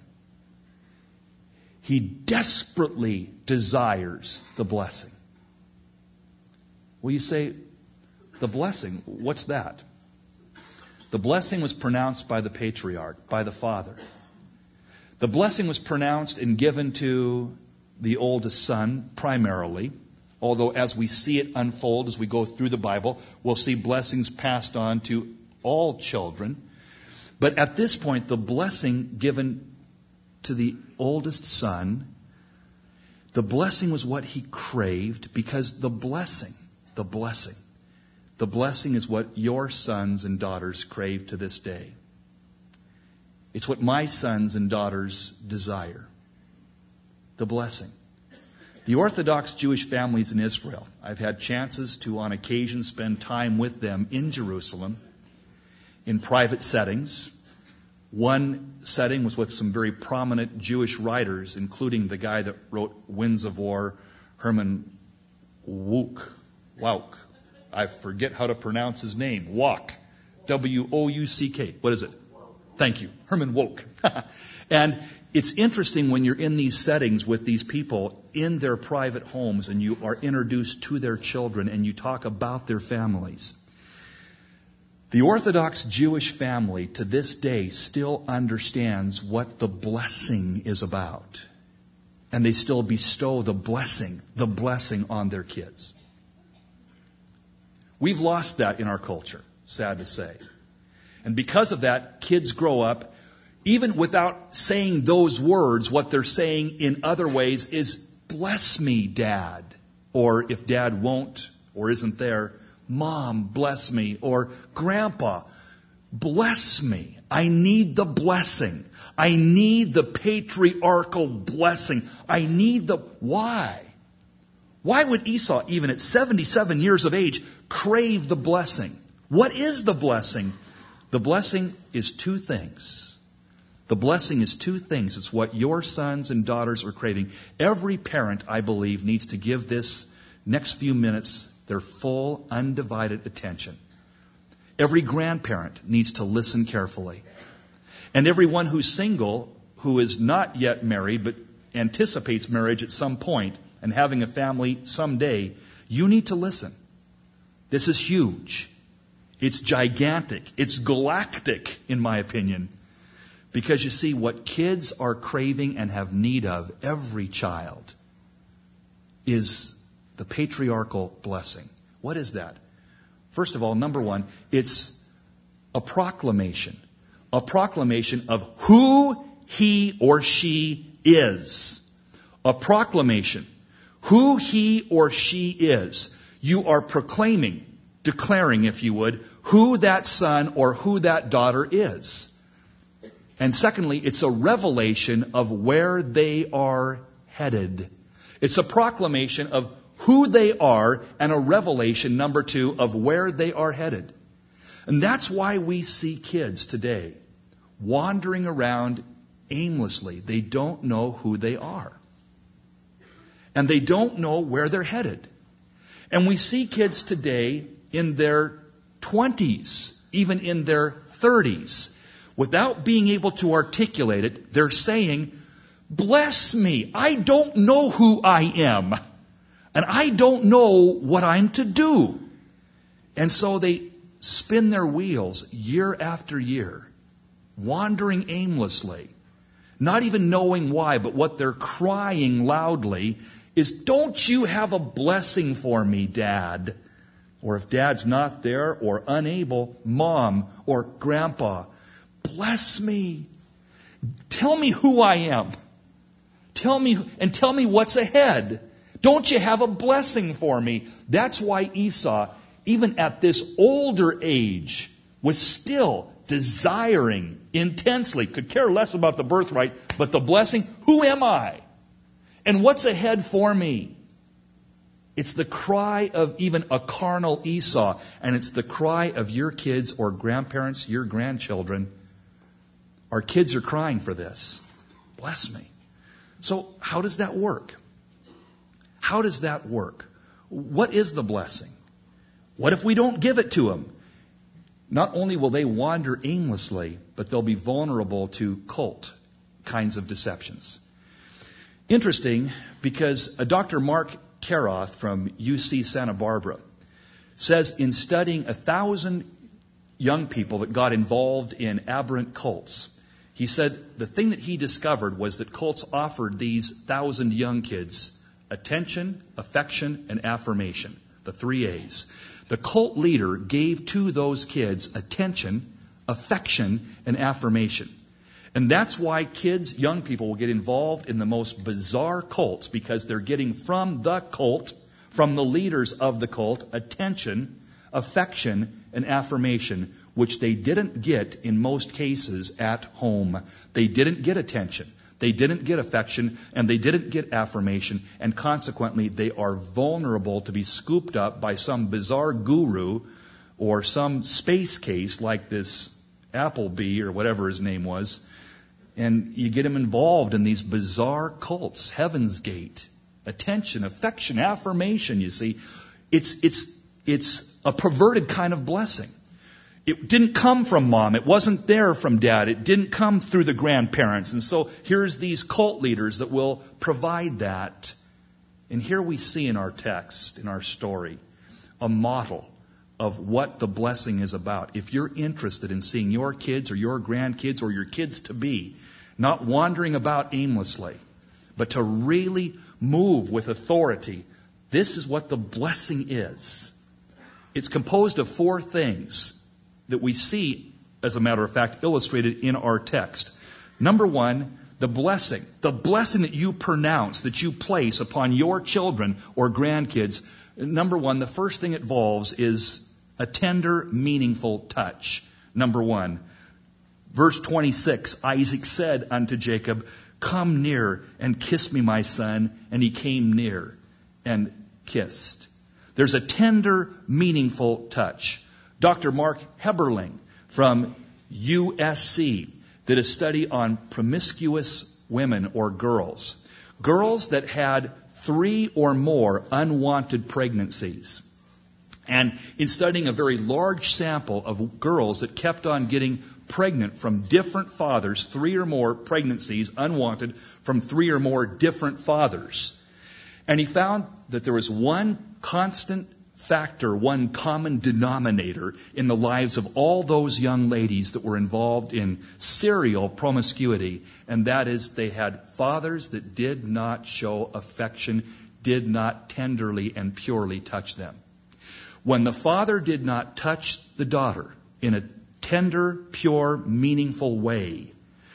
He desperately desires the blessing. Well, you say, the blessing, what's that? The blessing was pronounced by the patriarch, by the father. The blessing was pronounced and given to the oldest son primarily, although as we see it unfold, as we go through the Bible, we'll see blessings passed on to all children. But at this point, the blessing given to the oldest son, the blessing was what he craved, because the blessing is what your sons and daughters crave to this day. It's what my sons and daughters desire. The blessing. The Orthodox Jewish families in Israel, I've had chances to on occasion spend time with them in Jerusalem in private settings. One setting was with some very prominent Jewish writers, including the guy that wrote Winds of War, Herman Wouk. I forget how to pronounce his name. Wouk. W-O-U-C-K. What is it? Thank you. Herman Wouk. And it's interesting when you're in these settings with these people in their private homes and you are introduced to their children and you talk about their families. The Orthodox Jewish family to this day still understands what the blessing is about. And they still bestow the blessing on their kids. We've lost that in our culture, sad to say. And because of that, kids grow up, even without saying those words, what they're saying in other ways is, bless me, Dad. Or if Dad won't or isn't there, Mom, bless me. Or Grandpa, bless me. I need the blessing. I need the patriarchal blessing. I need the... Why? Why would Esau, even at 77 years of age, crave the blessing? What is the blessing? The blessing is two things. The blessing is two things. It's what your sons and daughters are craving. Every parent, I believe, needs to give this next few minutes their full, undivided attention. Every grandparent needs to listen carefully. And everyone who's single, who is not yet married, but anticipates marriage at some point and having a family someday, you need to listen. This is huge. It's gigantic. It's galactic, in my opinion. Because you see, what kids are craving and have need of, every child, is the patriarchal blessing. What is that? First of all, number one, it's a proclamation. A proclamation of who he or she is. A proclamation. Who he or she is. You are proclaiming, declaring, if you would, who that son or who that daughter is. And secondly, it's a revelation of where they are headed. It's a proclamation of who they are and a revelation, number two, of where they are headed. And that's why we see kids today wandering around aimlessly. They don't know who they are. And they don't know where they're headed. And we see kids today in their 20s, even in their 30s, without being able to articulate it, they're saying, bless me, I don't know who I am. And I don't know what I'm to do. And so they spin their wheels year after year, wandering aimlessly, not even knowing why, but what they're crying loudly is, don't you have a blessing for me, Dad? Or if Dad's not there or unable, Mom or Grandpa, bless me. Tell me who I am. Tell me what's ahead. Don't you have a blessing for me? That's why Esau, even at this older age, was still desiring intensely, could care less about the birthright, but the blessing, who am I? And what's ahead for me? It's the cry of even a carnal Esau, and it's the cry of your kids or grandparents, your grandchildren. Our kids are crying for this. Bless me. So how does that work? How does that work? What is the blessing? What if we don't give it to them? Not only will they wander aimlessly, but they'll be vulnerable to cult kinds of deceptions. Interesting, because Dr. Mark Karoth from UC Santa Barbara says in studying 1,000 young people that got involved in aberrant cults, he said the thing that he discovered was that cults offered these 1,000 young kids attention, affection, and affirmation, the 3 A's. The cult leader gave to those kids attention, affection, and affirmation. And that's why kids, young people, will get involved in the most bizarre cults, because they're getting from the cult, from the leaders of the cult, attention, affection, and affirmation, which they didn't get in most cases at home. They didn't get attention. They didn't get affection, and they didn't get affirmation, and consequently they are vulnerable to be scooped up by some bizarre guru or some space case like this Appleby or whatever his name was, and you get them involved in these bizarre cults, Heaven's Gate, attention, affection, affirmation, you see. It's a perverted kind of blessing. It didn't come from mom. It wasn't there from dad. It didn't come through the grandparents. And so here's these cult leaders that will provide that. And here we see in our text, in our story, a model of what the blessing is about. If you're interested in seeing your kids or your grandkids or your kids to be not wandering about aimlessly, but to really move with authority, this is what the blessing is. It's composed of 4 things that we see, as a matter of fact, illustrated in our text. Number 1, the blessing that you pronounce, that you place upon your children or grandkids. Number 1, the first thing it involves is a tender, meaningful touch. Number 1, verse 26, Isaac said unto Jacob, come near and kiss me, my son. And he came near and kissed. There's a tender, meaningful touch. Dr. Mark Heberling from USC did a study on promiscuous women or girls. Girls that had 3 or more unwanted pregnancies. And in studying a very large sample of girls that kept on getting pregnant from different fathers, 3 or more pregnancies unwanted from 3 or more different fathers. And he found that there was one constant factor, one common denominator in the lives of all those young ladies that were involved in serial promiscuity, and that is they had fathers that did not show affection, did not tenderly and purely touch them. When the father did not touch the daughter in a tender, pure, meaningful way,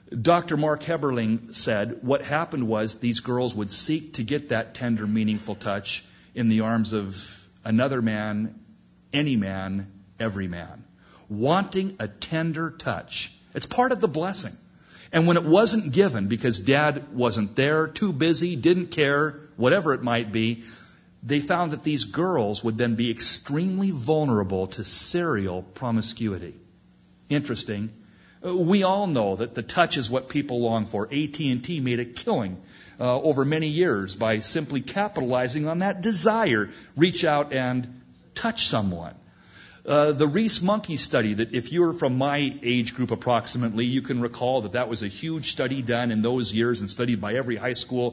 Dr. Mark Heberling said what happened was these girls would seek to get that tender, meaningful touch in the arms of another man, any man, every man. Wanting a tender touch. It's part of the blessing. And when it wasn't given because dad wasn't there, too busy, didn't care, whatever it might be, they found that these girls would then be extremely vulnerable to serial promiscuity. Interesting. We all know that the touch is what people long for. AT&T made a killing over many years by simply capitalizing on that desire. Reach out and touch someone. The Rees-Monkey study, that if you're from my age group approximately, you can recall that was a huge study done in those years and studied by every high school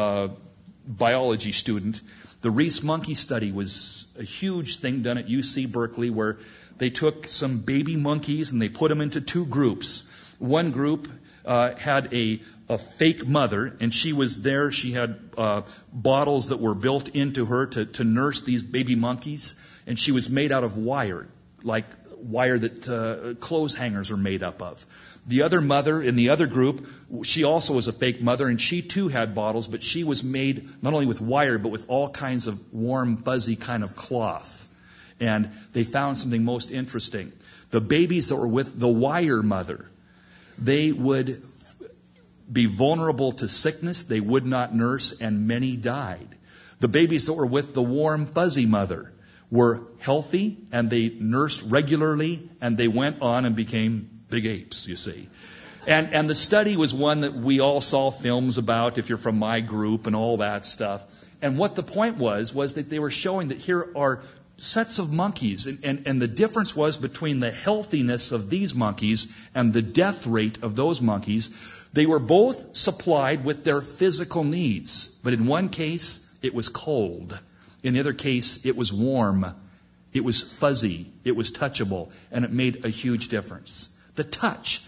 biology student. The Rees-Monkey study was a huge thing done at UC Berkeley where they took some baby monkeys and they put them into two groups. One group had a fake mother, and she was there. She had bottles that were built into her to nurse these baby monkeys, and she was made out of wire, like wire that clothes hangers are made up of. The other mother in the other group, she also was a fake mother, and she too had bottles, but she was made not only with wire, but with all kinds of warm, fuzzy kind of cloth. And they found something most interesting. The babies that were with the wire mother, they would be vulnerable to sickness, they would not nurse, and many died. The babies that were with the warm, fuzzy mother were healthy, and they nursed regularly, and they went on and became big apes, you see. And the study was one that we all saw films about, if you're from my group and all that stuff. And what the point was that they were showing that here are sets of monkeys, and the difference was between the healthiness of these monkeys and the death rate of those monkeys. They were both supplied with their physical needs, but in one case it was cold. In the other case it was warm, it was fuzzy, it was touchable, and it made a huge difference. The touch.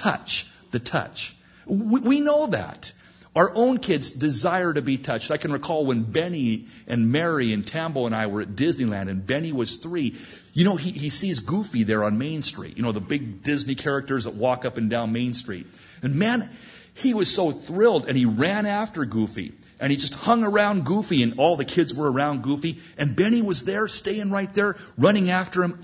We know that. Our own kids desire to be touched. I can recall when Benny and Mary and Tambo and I were at Disneyland, and Benny was 3. You know, he sees Goofy there on Main Street. You know, the big Disney characters that walk up and down Main Street. And man, he was so thrilled, and he ran after Goofy. And he just hung around Goofy, and all the kids were around Goofy. And Benny was there, staying right there, running after him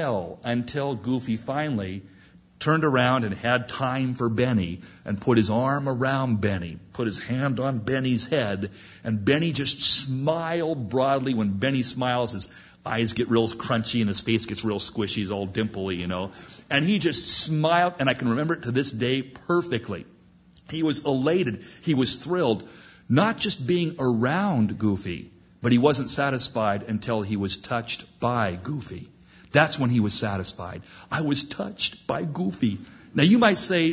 until Goofy finally turned around and had time for Benny and put his arm around Benny, put his hand on Benny's head, and Benny just smiled broadly. When Benny smiles, his eyes get real crunchy and his face gets real squishy, he's all dimply, you know. And he just smiled, and I can remember it to this day perfectly. He was elated, he was thrilled, not just being around Goofy, but he wasn't satisfied until he was touched by Goofy. That's when he was satisfied. I was touched by Goofy. Now you might say,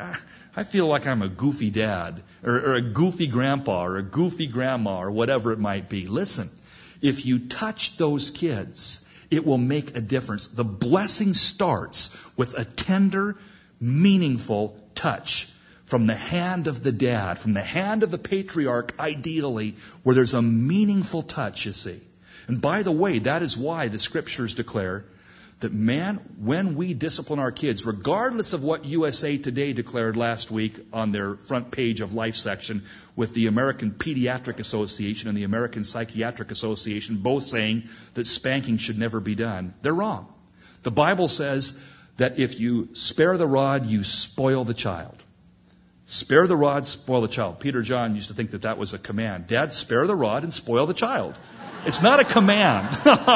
I feel like I'm a goofy dad, or a goofy grandpa, or a goofy grandma, or whatever it might be. Listen, if you touch those kids, it will make a difference. The blessing starts with a tender, meaningful touch from the hand of the dad, from the hand of the patriarch, ideally, where there's a meaningful touch, you see. And by the way, that is why the scriptures declare that, man, when we discipline our kids, regardless of what USA Today declared last week on their front page of Life section with the American Pediatric Association and the American Psychiatric Association both saying that spanking should never be done, they're wrong. The Bible says that if you spare the rod, you spoil the child. Spare the rod, spoil the child. Peter John used to think that was a command. Dad, spare the rod and spoil the child. It's not a command.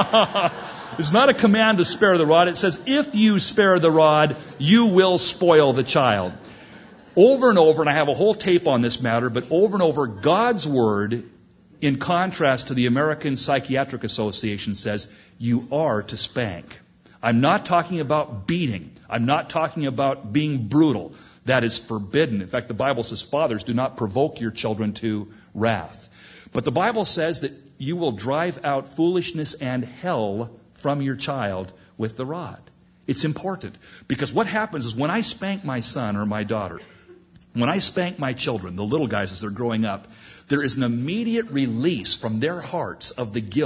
It's not a command to spare the rod. It says, if you spare the rod, you will spoil the child. Over and over, and I have a whole tape on this matter, but over and over, God's Word, in contrast to the American Psychiatric Association, says you are to spank. I'm not talking about beating. I'm not talking about being brutal. That is forbidden. In fact, the Bible says, fathers, do not provoke your children to wrath. But the Bible says that you will drive out foolishness and hell from your child with the rod. It's important, because what happens is when I spank my son or my daughter, when I spank my children, the little guys as they're growing up, there is an immediate release from their hearts of the guilt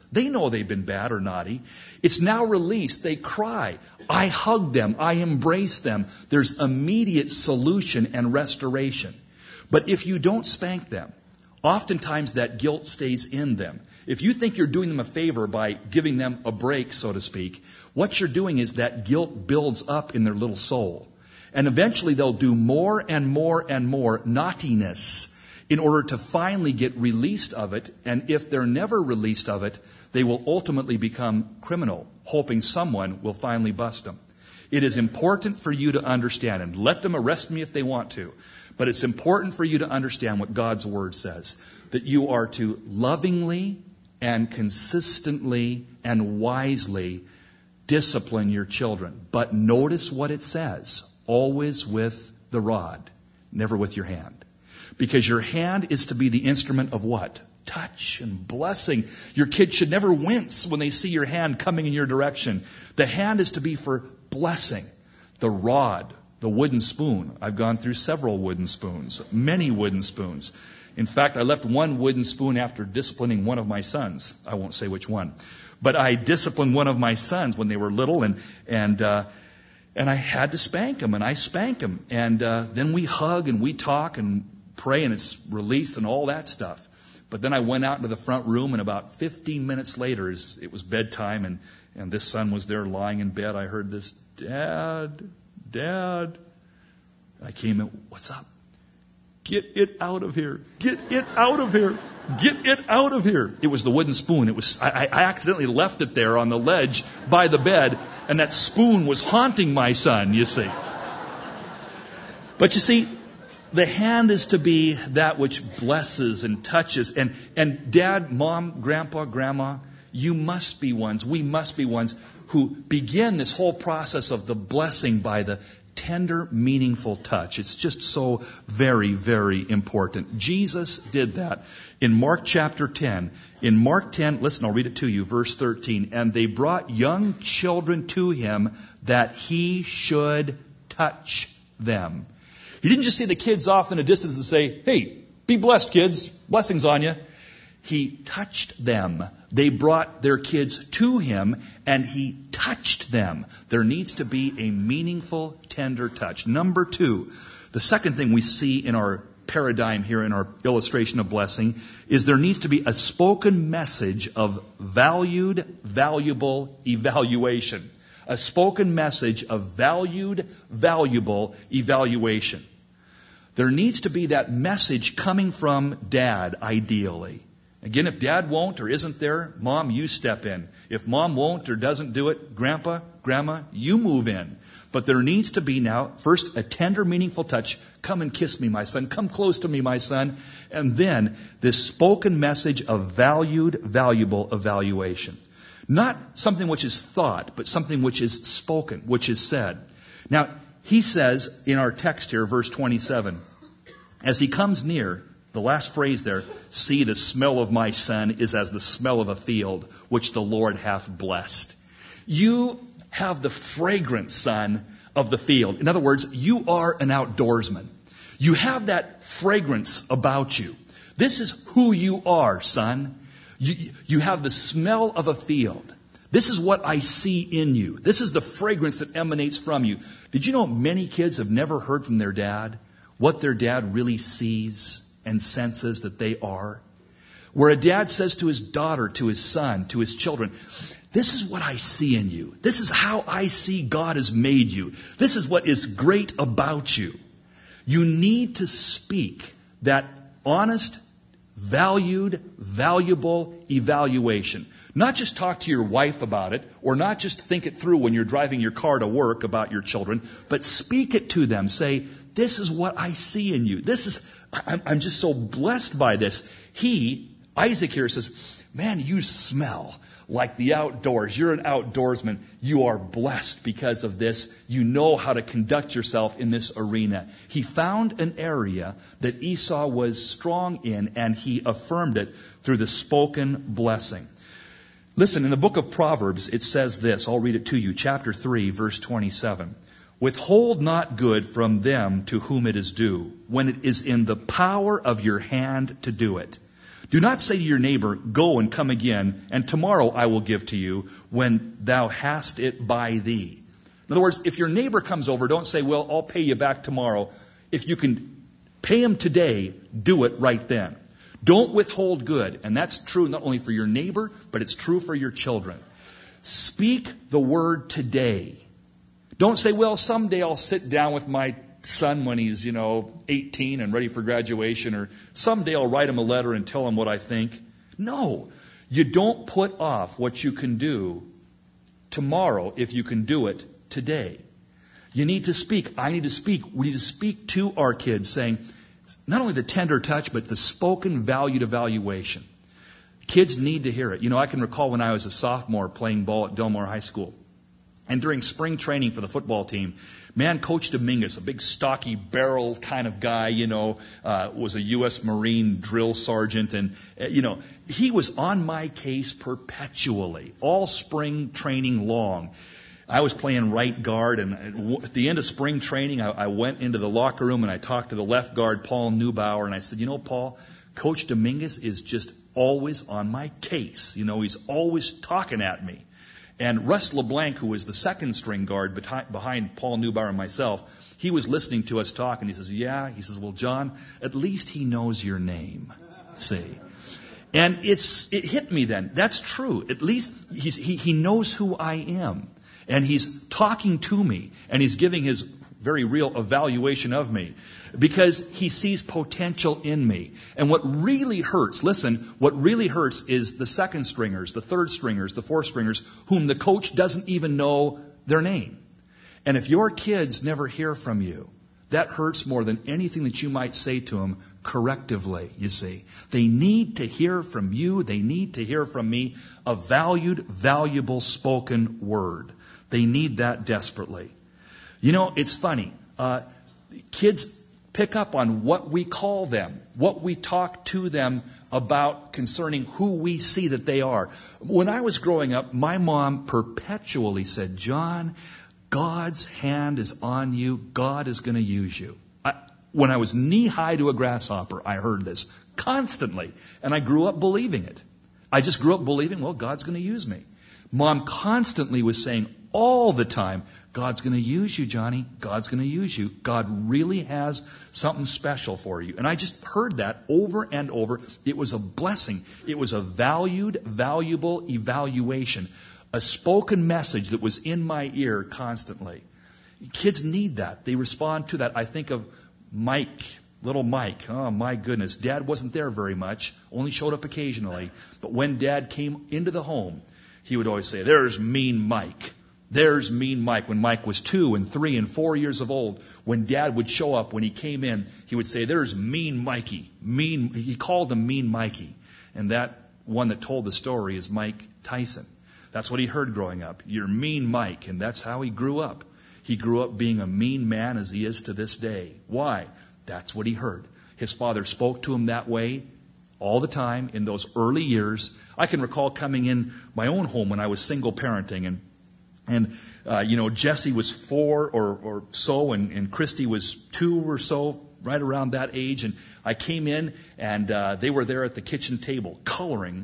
They know they've been bad or naughty. It's now released. They cry. I hug them. I embrace them. There's immediate solution and restoration. But if you don't spank them, oftentimes that guilt stays in them. If you think you're doing them a favor by giving them a break, so to speak, what you're doing is that guilt builds up in their little soul. And eventually they'll do more and more and more naughtiness in order to finally get released of it. And if they're never released of it, they will ultimately become criminal, hoping someone will finally bust them. It is important for you to understand, and let them arrest me if they want to, but it's important for you to understand what God's Word says, that you are to lovingly and consistently and wisely discipline your children. But notice what it says, always with the rod, never with your hand. Because your hand is to be the instrument of what? Touch and blessing. Your kids should never wince when they see your hand coming in your direction. The hand is to be for blessing. The rod, the wooden spoon. I've gone through several wooden spoons, many wooden spoons. In fact, I left one wooden spoon after disciplining one of my sons. I won't say which one. But I disciplined one of my sons when they were little, and I had to spank them, and I spanked them. And then we hug and we talk and pray, and it's released and all that stuff. But then I went out into the front room, and about 15 minutes later, it was bedtime, and this son was there lying in bed. I heard this, Dad. I came in, what's up? Get it out of here. Get it out of here. Get it out of here. It was the wooden spoon. I accidentally left it there on the ledge by the bed, and that spoon was haunting my son, you see. But you see, the hand is to be that which blesses and touches. And Dad, Mom, Grandpa, Grandma, you must be ones, we must be ones who begin this whole process of the blessing by the tender, meaningful touch. It's just so very, very important. Jesus did that in Mark chapter 10. In Mark 10, listen, I'll read it to you, verse 13. And they brought young children to him that he should touch them. He didn't just see the kids off in a distance and say, hey, be blessed, kids. Blessings on you. He touched them. They brought their kids to him, and he touched them. There needs to be a meaningful, tender touch. Number 2, the second thing we see in our paradigm here in our illustration of blessing is there needs to be a spoken message of valued, valuable evaluation. A spoken message of valued, valuable evaluation. There needs to be that message coming from Dad, ideally. Again, if Dad won't or isn't there, Mom, you step in. If Mom won't or doesn't do it, Grandpa, Grandma, you move in. But there needs to be now, first, a tender, meaningful touch. Come and kiss me, my son. Come close to me, my son. And then this spoken message of valued, valuable evaluation. Not something which is thought, but something which is spoken, which is said. Now, he says in our text here, verse 27, as he comes near, the last phrase there, see, the smell of my son is as the smell of a field, which the Lord hath blessed. You have the fragrance, son, of the field. In other words, you are an outdoorsman. You have that fragrance about you. This is who you are, son. You have the smell of a field. This is what I see in you. This is the fragrance that emanates from you. Did you know many kids have never heard from their dad what their dad really sees and senses that they are? Where a dad says to his daughter, to his son, to his children, this is what I see in you. This is how I see God has made you. This is what is great about you. You need to speak that honest, valued, valuable evaluation. Not just talk to your wife about it, or not just think it through when you're driving your car to work about your children, but speak it to them. Say, this is what I see in you. I'm just so blessed by this. Isaac here says, man, you smell like the outdoors. You're an outdoorsman. You are blessed because of this. You know how to conduct yourself in this arena. He found an area that Esau was strong in, and he affirmed it through the spoken blessing. Listen, in the book of Proverbs, it says this. I'll read it to you. Chapter 3, verse 27. Withhold not good from them to whom it is due, when it is in the power of your hand to do it. Do not say to your neighbor, go and come again, and tomorrow I will give to you when thou hast it by thee. In other words, if your neighbor comes over, don't say, well, I'll pay you back tomorrow. If you can pay him today, do it right then. Don't withhold good. And that's true not only for your neighbor, but it's true for your children. Speak the word today. Don't say, well, someday I'll sit down with my son when he's, 18 and ready for graduation, or someday I'll write him a letter and tell him what I think. No, you don't put off what you can do tomorrow if you can do it today. You need to speak. I need to speak. We need to speak to our kids saying, not only the tender touch, but the spoken valued evaluation. Kids need to hear it. I can recall when I was a sophomore playing ball at Delmar High School. And during spring training for the football team, Coach Dominguez, a big stocky barrel kind of guy, was a U.S. Marine drill sergeant. And, he was on my case perpetually, all spring training long. I was playing right guard, and at the end of spring training, I went into the locker room and I talked to the left guard, Paul Neubauer, and I said, Paul, Coach Dominguez is just always on my case. He's always talking at me. And Russ LeBlanc, who was the second string guard behind Paul Neubauer and myself, he was listening to us talk, and he says, well, John, at least he knows your name. See? And it hit me then. That's true. At least he knows who I am. And he's talking to me, and he's giving his very real evaluation of me because he sees potential in me. And what really hurts is the second stringers, the third stringers, the fourth stringers, whom the coach doesn't even know their name. And if your kids never hear from you, that hurts more than anything that you might say to them correctively, you see. They need to hear from you. They need to hear from me a valued, valuable spoken word. They need that desperately. It's funny. Kids pick up on what we call them, what we talk to them about concerning who we see that they are. When I was growing up, my mom perpetually said, John, God's hand is on you. God is going to use you. When I was knee-high to a grasshopper, I heard this constantly, and I grew up believing it. I just grew up believing, well, God's going to use me. Mom constantly was saying all the time, God's going to use you, Johnny. God's going to use you. God really has something special for you. And I just heard that over and over. It was a blessing. It was a valued, valuable evaluation. A spoken message that was in my ear constantly. Kids need that. They respond to that. I think of Mike, little Mike. Oh, my goodness. Dad wasn't there very much. Only showed up occasionally. But when Dad came into the home, he would always say, there's mean Mike. There's mean Mike. When Mike was 2 and 3 and 4 years of old, when Dad would show up, when he came in, he would say, there's mean Mikey. He called him mean Mikey. And that one that told the story is Mike Tyson. That's what he heard growing up. You're mean Mike. And that's how he grew up. He grew up being a mean man as he is to this day. Why? That's what he heard. His father spoke to him that way all the time in those early years. I can recall coming in my own home when I was single parenting, and Jesse was 4 or so, and Christy was 2 or so, right around that age. And I came in, and they were there at the kitchen table coloring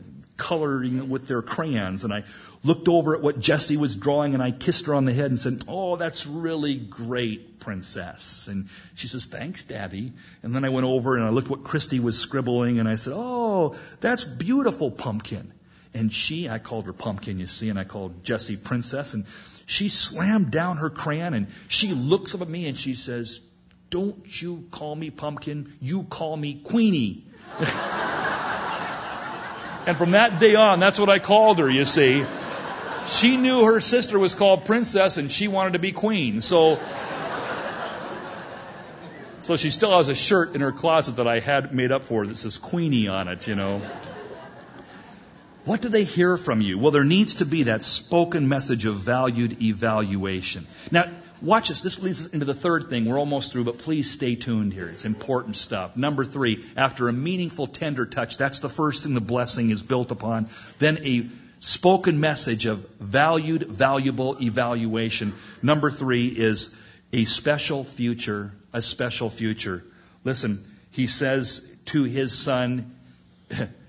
with their crayons. And I looked over at what Jessie was drawing, and I kissed her on the head and said, oh, that's really great, Princess. And she says, thanks, Daddy. And then I went over and I looked what Christy was scribbling, and I said, oh, that's beautiful, Pumpkin. And I called her Pumpkin, you see, and I called Jessie Princess. And she slammed down her crayon, and she looks up at me and she says, don't you call me Pumpkin, you call me Queenie. And from that day on, that's what I called her, you see. She knew her sister was called Princess, and she wanted to be Queen. So she still has a shirt in her closet that I had made up for her that says Queenie on it, What do they hear from you? Well, there needs to be that spoken message of valued evaluation. Now, watch this. This leads us into the third thing. We're almost through, but please stay tuned here. It's important stuff. Number 3, after a meaningful, tender touch, that's the first thing the blessing is built upon. Then a spoken message of valued, valuable evaluation. Number 3 is a special future, a special future. Listen, he says to his son,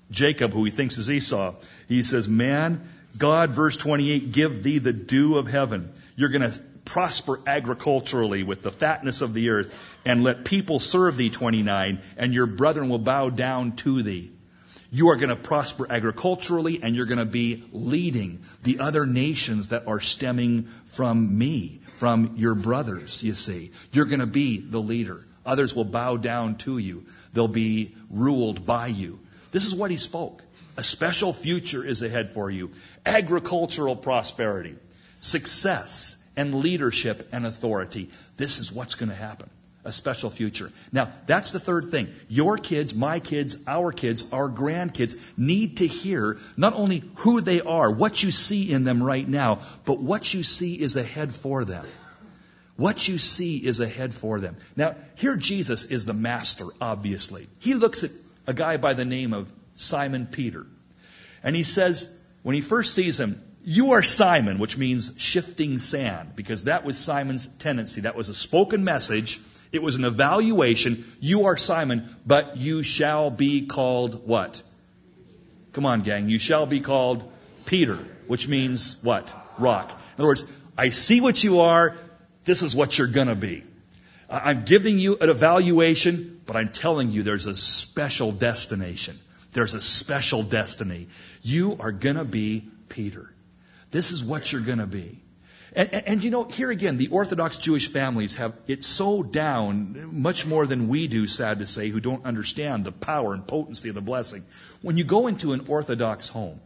Jacob, who he thinks is Esau. He says, man, God, verse 28, give thee the dew of heaven. You're going to prosper agriculturally with the fatness of the earth, and let people serve thee, 29, and your brethren will bow down to thee. You are going to prosper agriculturally, and you're going to be leading the other nations that are stemming from me, from your brothers, you see. You're going to be the leader. Others will bow down to you. They'll be ruled by you. This is what he spoke. A special future is ahead for you. Agricultural prosperity, success, and leadership and authority. This is what's going to happen. A special future. Now, that's the third thing. Your kids, my kids, our grandkids need to hear not only who they are, what you see in them right now, but what you see is ahead for them. What you see is ahead for them. Now, here Jesus is the master, obviously. He looks at a guy by the name of Simon Peter. And he says, when he first sees him, you are Simon, which means shifting sand, because that was Simon's tendency. That was a spoken message. It was an evaluation. You are Simon, but you shall be called what? Come on, gang. You shall be called Peter, which means what? Rock. In other words, I see what you are. This is what you're going to be. I'm giving you an evaluation, but I'm telling you there's a special destination. There's a special destiny. You are going to be Peter. This is what you're going to be. And you know, here again, the Orthodox Jewish families have it so down, much more than we do, sad to say, who don't understand the power and potency of the blessing. When you go into an Orthodox home,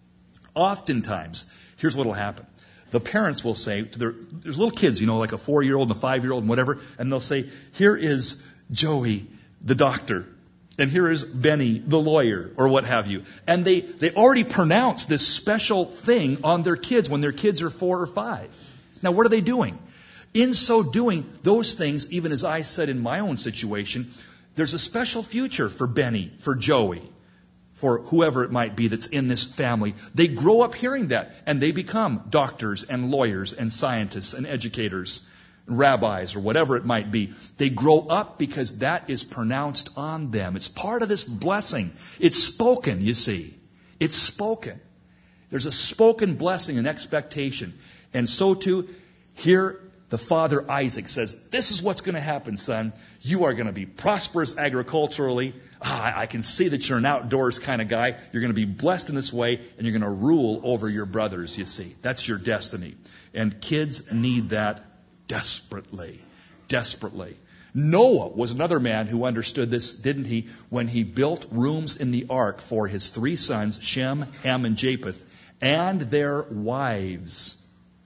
oftentimes, here's what will happen. The parents will say to there's little kids, you know, like a 4-year-old and a 5-year-old and whatever, and they'll say, here is Joey, the doctor, and here is Benny, the lawyer, or what have you. And they already pronounce this special thing on their kids when their kids are 4 or 5. Now, what are they doing? In so doing, those things, even as I said in my own situation, there's a special future for Benny, for Joey, for whoever it might be that's in this family. They grow up hearing that, and they become doctors and lawyers and scientists and educators, rabbis, or whatever it might be. They grow up because that is pronounced on them. It's part of this blessing. It's spoken, you see. It's spoken. There's a spoken blessing and expectation. And so too, here the father Isaac says, this is what's going to happen, son. You are going to be prosperous agriculturally. I can see that you're an outdoors kind of guy. You're going to be blessed in this way, and you're going to rule over your brothers, you see. That's your destiny. And kids need that desperately. Desperately. Noah was another man who understood this, didn't he, when he built rooms in the ark for his 3 sons, Shem, Ham, and Japheth, and their wives,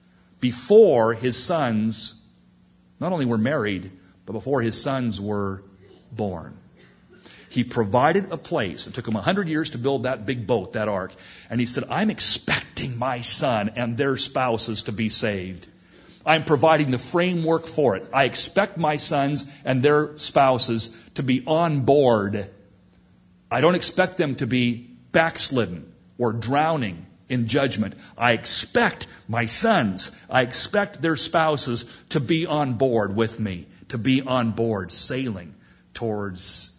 before his sons not only were married, but before his sons were born. He provided a place. It took him 100 years to build that big boat, that ark. And he said, I'm expecting my son and their spouses to be saved. I'm providing the framework for it. I expect my sons and their spouses to be on board. I don't expect them to be backslidden or drowning in judgment. I expect my sons, I expect their spouses to be on board with me, to be on board sailing towards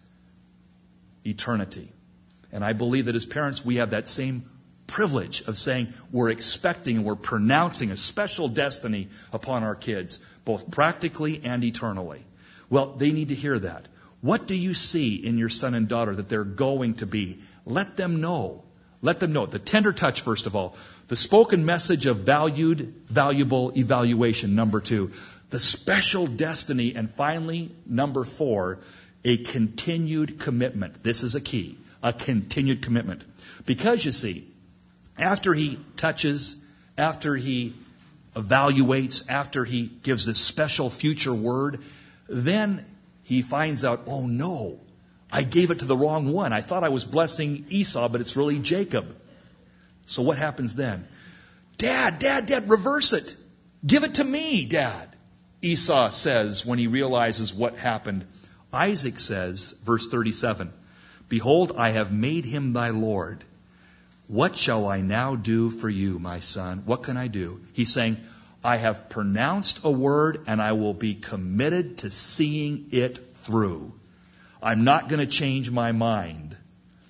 eternity. And I believe that as parents, we have that same privilege of saying we're expecting and we're pronouncing a special destiny upon our kids, both practically and eternally. Well, they need to hear that. What do you see in your son and daughter that they're going to be? Let them know. Let them know. The tender touch, first of all. The spoken message of valuable evaluation, number 2. The special destiny, and finally, number 4, a continued commitment. This is a key. A continued commitment. Because, you see, after he touches, after he evaluates, after he gives this special future word, then he finds out, oh no, I gave it to the wrong one. I thought I was blessing Esau, but it's really Jacob. So what happens then? Dad, reverse it. Give it to me, Dad. Esau says when he realizes what happened. Isaac says, verse 37, behold, I have made him thy Lord. What shall I now do for you, my son? What can I do? He's saying, I have pronounced a word and I will be committed to seeing it through. I'm not going to change my mind.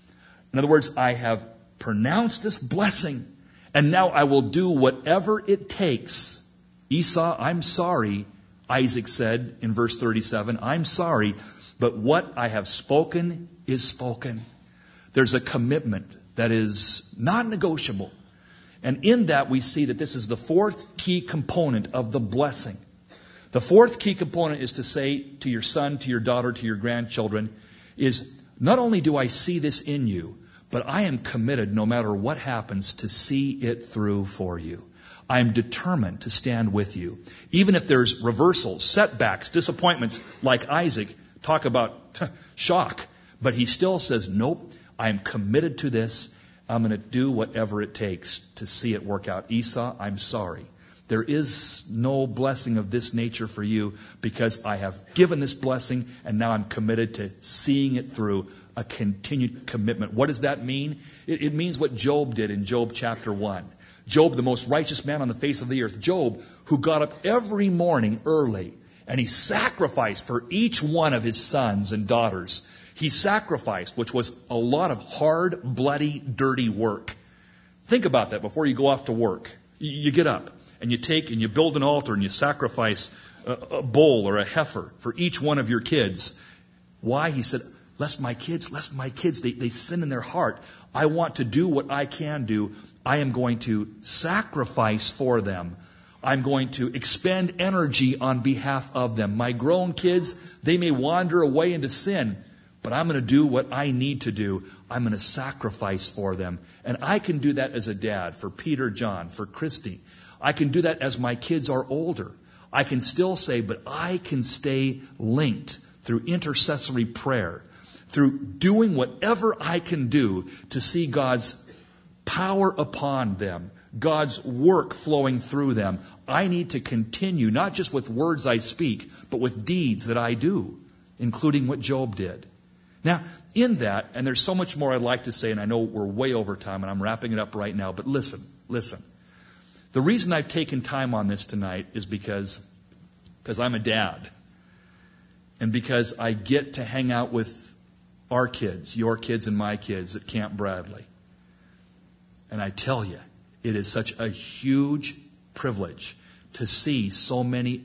In other words, I have pronounced this blessing, and now I will do whatever it takes. Esau, I'm sorry, Isaac said in verse 37, I'm sorry, but what I have spoken is spoken. There's a commitment that is not negotiable. And in that we see that this is the fourth key component of the blessing. The fourth key component is to say to your son, to your daughter, to your grandchildren, is not only do I see this in you, but I am committed, no matter what happens, to see it through for you. I am determined to stand with you. Even if there's reversals, setbacks, disappointments, like Isaac, talk about shock. But he still says, nope, I am committed to this. I'm going to do whatever it takes to see it work out. Esau, I'm sorry. There is no blessing of this nature for you because I have given this blessing and now I'm committed to seeing it through, a continued commitment. What does that mean? It means what Job did in Job chapter 1. Job, the most righteous man on the face of the earth. Job, who got up every morning early and he sacrificed for each one of his sons and daughters. He sacrificed, which was a lot of hard, bloody, dirty work. Think about that before you go off to work. You get up and you take and you build an altar and you sacrifice a bull or a heifer for each one of your kids. Why? He said, lest my kids, they sin in their heart. I want to do what I can do. I am going to sacrifice for them. I'm going to expend energy on behalf of them. My grown kids, they may wander away into sin, but I'm going to do what I need to do. I'm going to sacrifice for them. And I can do that as a dad for Peter, John, for Christy. I can do that as my kids are older. I can still say, but I can stay linked through intercessory prayer, through doing whatever I can do to see God's power upon them, God's work flowing through them. I need to continue, not just with words I speak, but with deeds that I do, including what Job did. Now, in that, and there's so much more I'd like to say, and I know we're way over time, and I'm wrapping it up right now, but listen. The reason I've taken time on this tonight is because I'm a dad, and because I get to hang out with our kids, your kids and my kids at Camp Bradley. And I tell you, it is such a huge privilege to see so many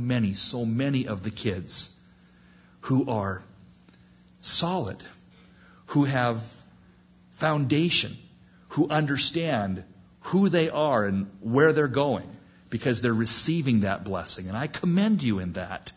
of the kids who are solid, who have foundation, who understand who they are and where they're going because they're receiving that blessing. And I commend you in that.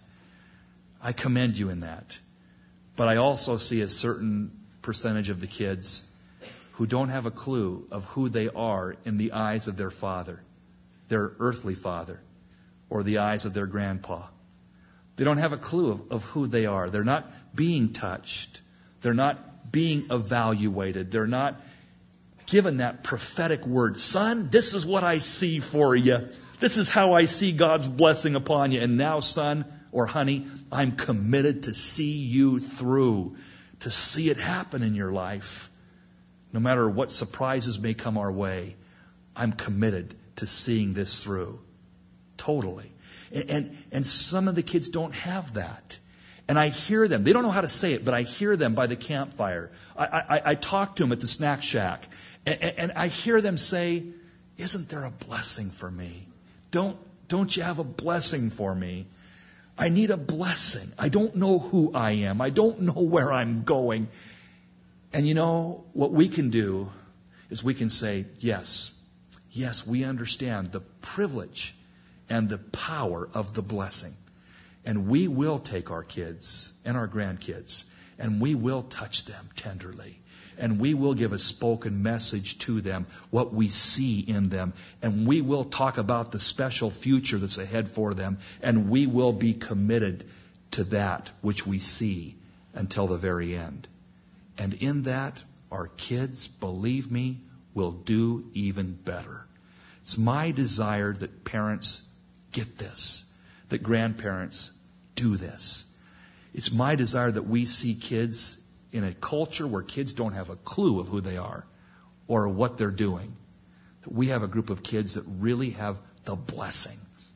But I also see a certain percentage of the kids who don't have a clue of who they are in the eyes of their father, their earthly father, or the eyes of their grandpa. They don't have a clue of who they are. They're not being touched. They're not being evaluated. They're not given that prophetic word. Son, this is what I see for you. This is how I see God's blessing upon you. And now, son or honey, I'm committed to see you through, to see it happen in your life. No matter what surprises may come our way, I'm committed to seeing this through. Totally. And some of the kids don't have that. And I hear them. They don't know how to say it, but I hear them by the campfire. I talk to them at the snack shack. And I hear them say, isn't there a blessing for me? Don't you have a blessing for me? I need a blessing. I don't know who I am. I don't know where I'm going. And you know, what we can do is we can say, yes, we understand the privilege and the power of the blessing. And we will take our kids and our grandkids, and we will touch them tenderly. And we will give a spoken message to them, what we see in them. And we will talk about the special future that's ahead for them. And we will be committed to that which we see until the very end. And in that, our kids, believe me, will do even better. It's my desire that parents get this, that grandparents do this. It's my desire that we see kids in a culture where kids don't have a clue of who they are or what they're doing. That we have a group of kids that really have the blessing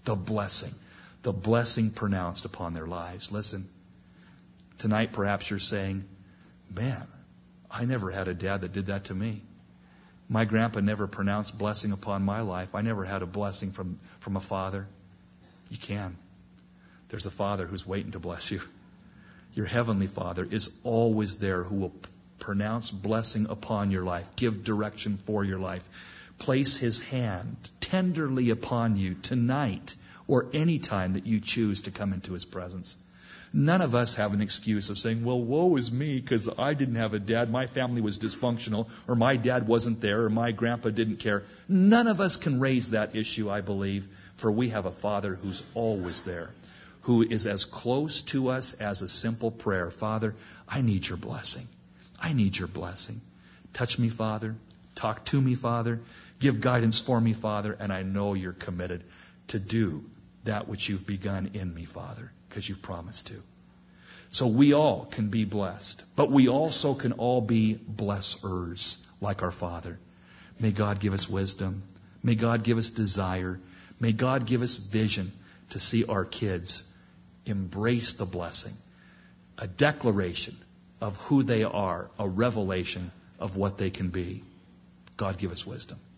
pronounced upon their lives. Listen, tonight perhaps you're saying, man, I never had a dad that did that to me. My grandpa never pronounced blessing upon my life. I never had a blessing from a father. You can. There's a Father who's waiting to bless you. Your Heavenly Father is always there, who will pronounce blessing upon your life, give direction for your life, place His hand tenderly upon you tonight or any time that you choose to come into His presence. None of us have an excuse of saying, well, woe is me because I didn't have a dad, my family was dysfunctional, or my dad wasn't there, or my grandpa didn't care. None of us can raise that issue, I believe, for we have a Father who's always there, who is as close to us as a simple prayer. Father, I need your blessing. I need your blessing. Touch me, Father. Talk to me, Father. Give guidance for me, Father. And I know you're committed to do that which you've begun in me, Father, because you've promised to. So we all can be blessed, but we also can all be blessers like our Father. May God give us wisdom. May God give us desire. May God give us vision to see our kids embrace the blessing, a declaration of who they are, a revelation of what they can be. God give us wisdom.